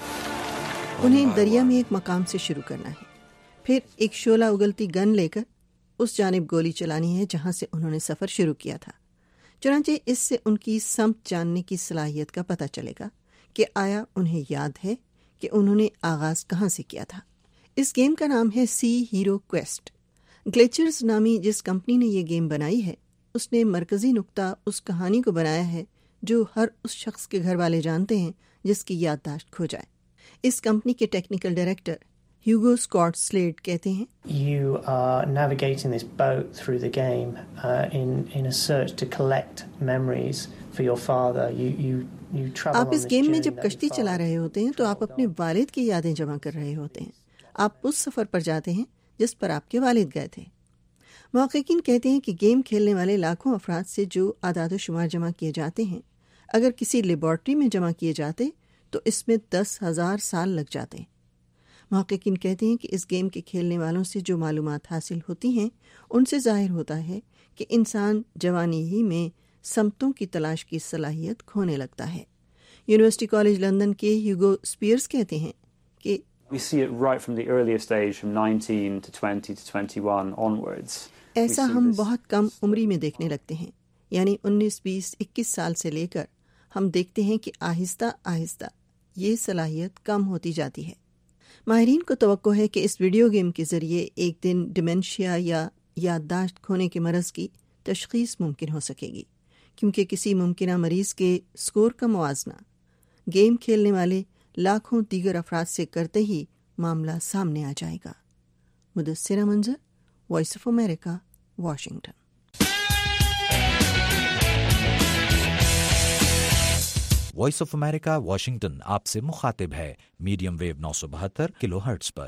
انہیں دریا میں ایک مقام سے شروع کرنا ہے، پھر ایک شعلہ اگلتی گن لے کر اس جانب گولی چلانی ہے جہاں سے انہوں نے سفر شروع کیا تھا. چنانچہ اس سے ان کی سمت جاننے کی صلاحیت کا پتہ چلے گا کہ آیا انہیں یاد ہے کہ انہوں نے آغاز کہاں سے کیا تھا. اس گیم کا نام ہے سی ہیرو کویسٹ. گلیچرز نامی جس کمپنی نے یہ گیم بنائی ہے اس نے مرکزی نقطہ اس کہانی کو بنایا ہے جو ہر اس شخص کے گھر والے جانتے ہیں جس کی یادداشت کھو جائے. اس کمپنی کے technical director Hugo Scott Slade کہتے ہیں You are navigating this boat through the game uh, in in a search to collect memories for your father. You you you travel آپ on اس this گیم میں journey جب that کشتی your چلا father- رہے ہوتے ہیں تو آپ اپنے والد کی یادیں جمع کر رہے ہوتے ہیں. آپ اس سفر پر جاتے ہیں جس پر آپ کے والد گئے تھے. محققین کہتے ہیں کہ گیم کھیلنے والے لاکھوں افراد سے جو اعداد و شمار جمع کیے جاتے ہیں اگر کسی لیبارٹری میں جمع کیے جاتے تو اس میں دس ہزار سال لگ جاتے. محققین کہتے ہیں کہ اس گیم کے کھیلنے والوں سے جو معلومات حاصل ہوتی ہیں ان سے ظاہر ہوتا ہے کہ انسان جوانی ہی میں سمتوں کی تلاش کی صلاحیت کھونے لگتا ہے۔ یونیورسٹی کالج لندن کے ہیوگو اسپیئرز کہتے ہیں کہ We see it right from the earliest age, from nineteen to twenty to twenty-one onwards. ایسا ہم بہت کم عمری میں دیکھنے لگتے ہیں، یعنی انیس بیس اکیس سال سے لے کر ہم دیکھتے ہیں کہ آہستہ آہستہ یہ صلاحیت کم ہوتی جاتی ہے۔ ماہرین کو توقع ہے کہ اس ویڈیو گیم کے ذریعے ایک دن ڈیمنشیا یا یادداشت کھونے کے مرض کی تشخیص ممکن ہو سکے گی، کیونکہ کسی ممکنہ مریض کے سکور کا موازنہ گیم کھیلنے والے لاکھوں دیگر افراد سے کرتے ہی معاملہ سامنے آ جائے گا۔ Mudassira Manzar, voice of America, Washington. Voice of America Washington آپ سے مخاطب ہے میڈیم ویو نو سو بہتر کلو ہرٹز پر۔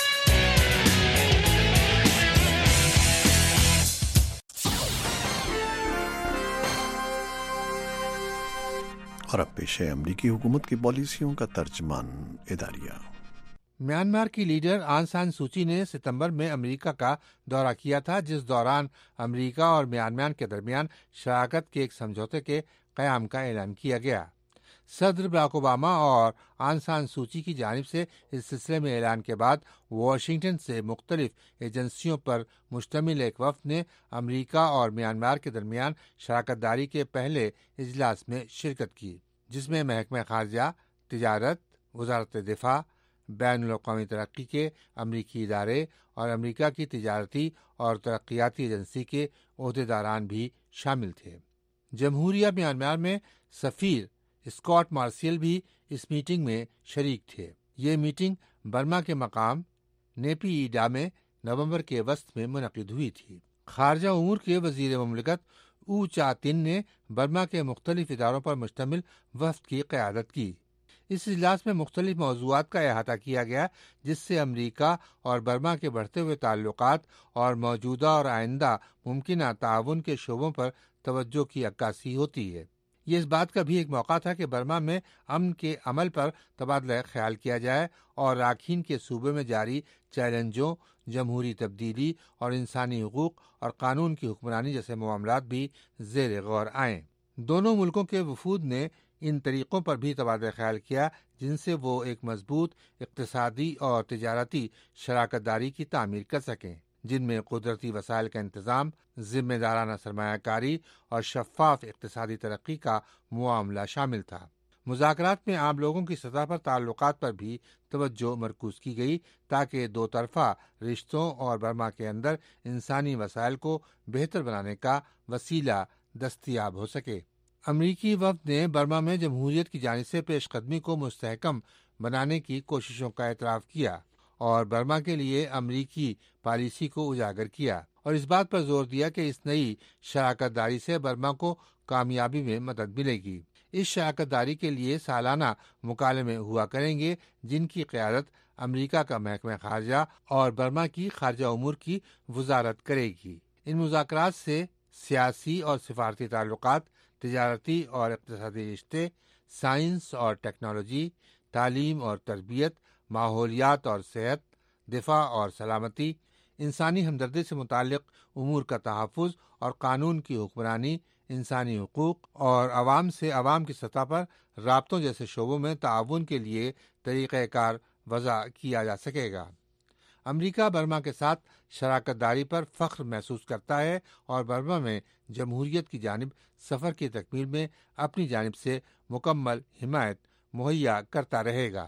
اور اب پیش ہے امریکی حکومت کی پالیسیوں کا ترجمان اداریہ۔ میانمار کی لیڈر آن سان سوچی نے ستمبر میں امریکہ کا دورہ کیا تھا، جس دوران امریکہ اور میانمار کے درمیان شراکت کے ایک سمجھوتے کے قیام کا اعلان کیا گیا۔ صدر براک اوباما اور آن سان سوچی کی جانب سے اس سلسلے میں اعلان کے بعد واشنگٹن سے مختلف ایجنسیوں پر مشتمل ایک وفد نے امریکہ اور میانمار کے درمیان شراکت داری کے پہلے اجلاس میں شرکت کی، جس میں محکمہ خارجہ، تجارت، وزارت دفاع، بین الاقوامی ترقی کے امریکی ادارے اور امریکہ کی تجارتی اور ترقیاتی ایجنسی کے عہدیداران بھی شامل تھے۔ جمہوریہ میانمار میں سفیر اسکاٹ مارسیل بھی اس میٹنگ میں شریک تھے۔ یہ میٹنگ برما کے مقام نیپی ایڈا میں نومبر کے وسط میں منعقد ہوئی تھی۔ خارجہ امور کے وزیر مملکت او چا تن نے برما کے مختلف اداروں پر مشتمل وفد کی قیادت کی۔ اس اجلاس میں مختلف موضوعات کا احاطہ کیا گیا، جس سے امریکہ اور برما کے بڑھتے ہوئے تعلقات اور موجودہ اور آئندہ ممکنہ تعاون کے شعبوں پر توجہ کی عکاسی ہوتی ہے۔ یہ اس بات کا بھی ایک موقع تھا کہ برما میں امن کے عمل پر تبادلہ خیال کیا جائے اور راکھین کے صوبے میں جاری چیلنجوں، جمہوری تبدیلی اور انسانی حقوق اور قانون کی حکمرانی جیسے معاملات بھی زیر غور آئیں۔ دونوں ملکوں کے وفود نے ان طریقوں پر بھی تبادلہ خیال کیا جن سے وہ ایک مضبوط اقتصادی اور تجارتی شراکت داری کی تعمیر کر سکیں، جن میں قدرتی وسائل کا انتظام، ذمہ دارانہ سرمایہ کاری اور شفاف اقتصادی ترقی کا معاملہ شامل تھا۔ مذاکرات میں عام لوگوں کی سطح پر تعلقات پر بھی توجہ مرکوز کی گئی تاکہ دو طرفہ رشتوں اور برما کے اندر انسانی وسائل کو بہتر بنانے کا وسیلہ دستیاب ہو سکے۔ امریکی وفد نے برما میں جمہوریت کی جانب سے پیش قدمی کو مستحکم بنانے کی کوششوں کا اعتراف کیا اور برما کے لیے امریکی پالیسی کو اجاگر کیا اور اس بات پر زور دیا کہ اس نئی شراکت داری سے برما کو کامیابی میں مدد ملے گی۔ اس شراکت داری کے لیے سالانہ مکالمے ہوا کریں گے جن کی قیادت امریکہ کا محکمہ خارجہ اور برما کی خارجہ امور کی وزارت کرے گی۔ ان مذاکرات سے سیاسی اور سفارتی تعلقات، تجارتی اور اقتصادی رشتے، سائنس اور ٹیکنالوجی، تعلیم اور تربیت، ماحولیات اور صحت، دفاع اور سلامتی، انسانی ہمدردی سے متعلق امور کا تحفظ اور قانون کی حکمرانی، انسانی حقوق اور عوام سے عوام کی سطح پر رابطوں جیسے شعبوں میں تعاون کے لیے طریقہ کار وضع کیا جا سکے گا۔ امریکہ برما کے ساتھ شراکت داری پر فخر محسوس کرتا ہے اور برما میں جمہوریت کی جانب سفر کی تکمیل میں اپنی جانب سے مکمل حمایت مہیا کرتا رہے گا۔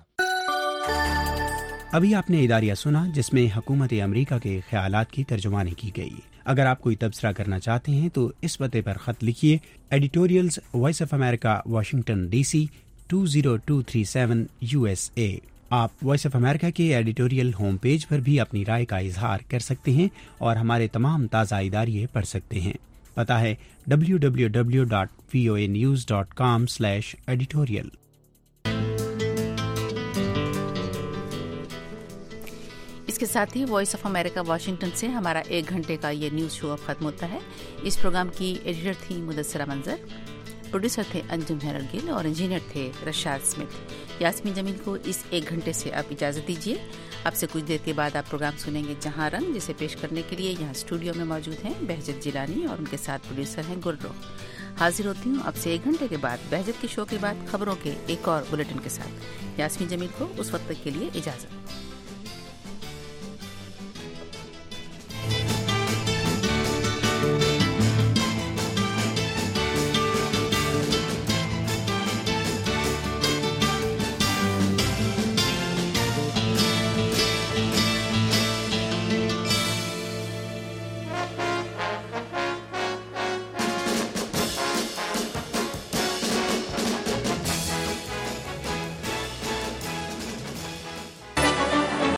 ابھی آپ نے اداریہ سنا جس میں حکومت امریکہ کے خیالات کی ترجمانی کی گئی۔ اگر آپ کوئی تبصرہ کرنا چاہتے ہیں تو اس پتے پر خط لکھیے، editorials voice of America Washington D C two zero two three seven U S A. آپ وائس آف امریکہ کے ایڈیٹوریل ہوم پیج پر بھی اپنی رائے کا اظہار کر سکتے ہیں اور ہمارے تمام تازہ اداریے پڑھ سکتے ہیں۔ پتہ ہے W W W dot V O A news dot com slash editorial. اس کے ساتھ ہی وائس آف امریکہ واشنگٹن سے ہمارا ایک گھنٹے کا یہ نیوز شو اب ختم ہوتا ہے۔ اس پروگرام کی ایڈیٹر تھی مدثرہ منظر، प्रोड्यूसर थे अंजुम हैरल गिल और इंजीनियर थे रशाद स्मिथ। यास्मीन जमील को इस एक घंटे से आप इजाज़त दीजिए। आपसे कुछ देर के बाद आप प्रोग्राम सुनेंगे जहां रंग, जिसे पेश करने के लिए यहाँ स्टूडियो में मौजूद हैं बहजत जिलानी और उनके साथ प्रोड्यूसर हैं गुर्रो। हाजिर होती हूँ अब से एक घंटे के बाद बहजत के शो के बाद खबरों के एक और बुलेटिन के साथ। यास्मीन जमील को उस वक्त तक के लिए इजाज़त।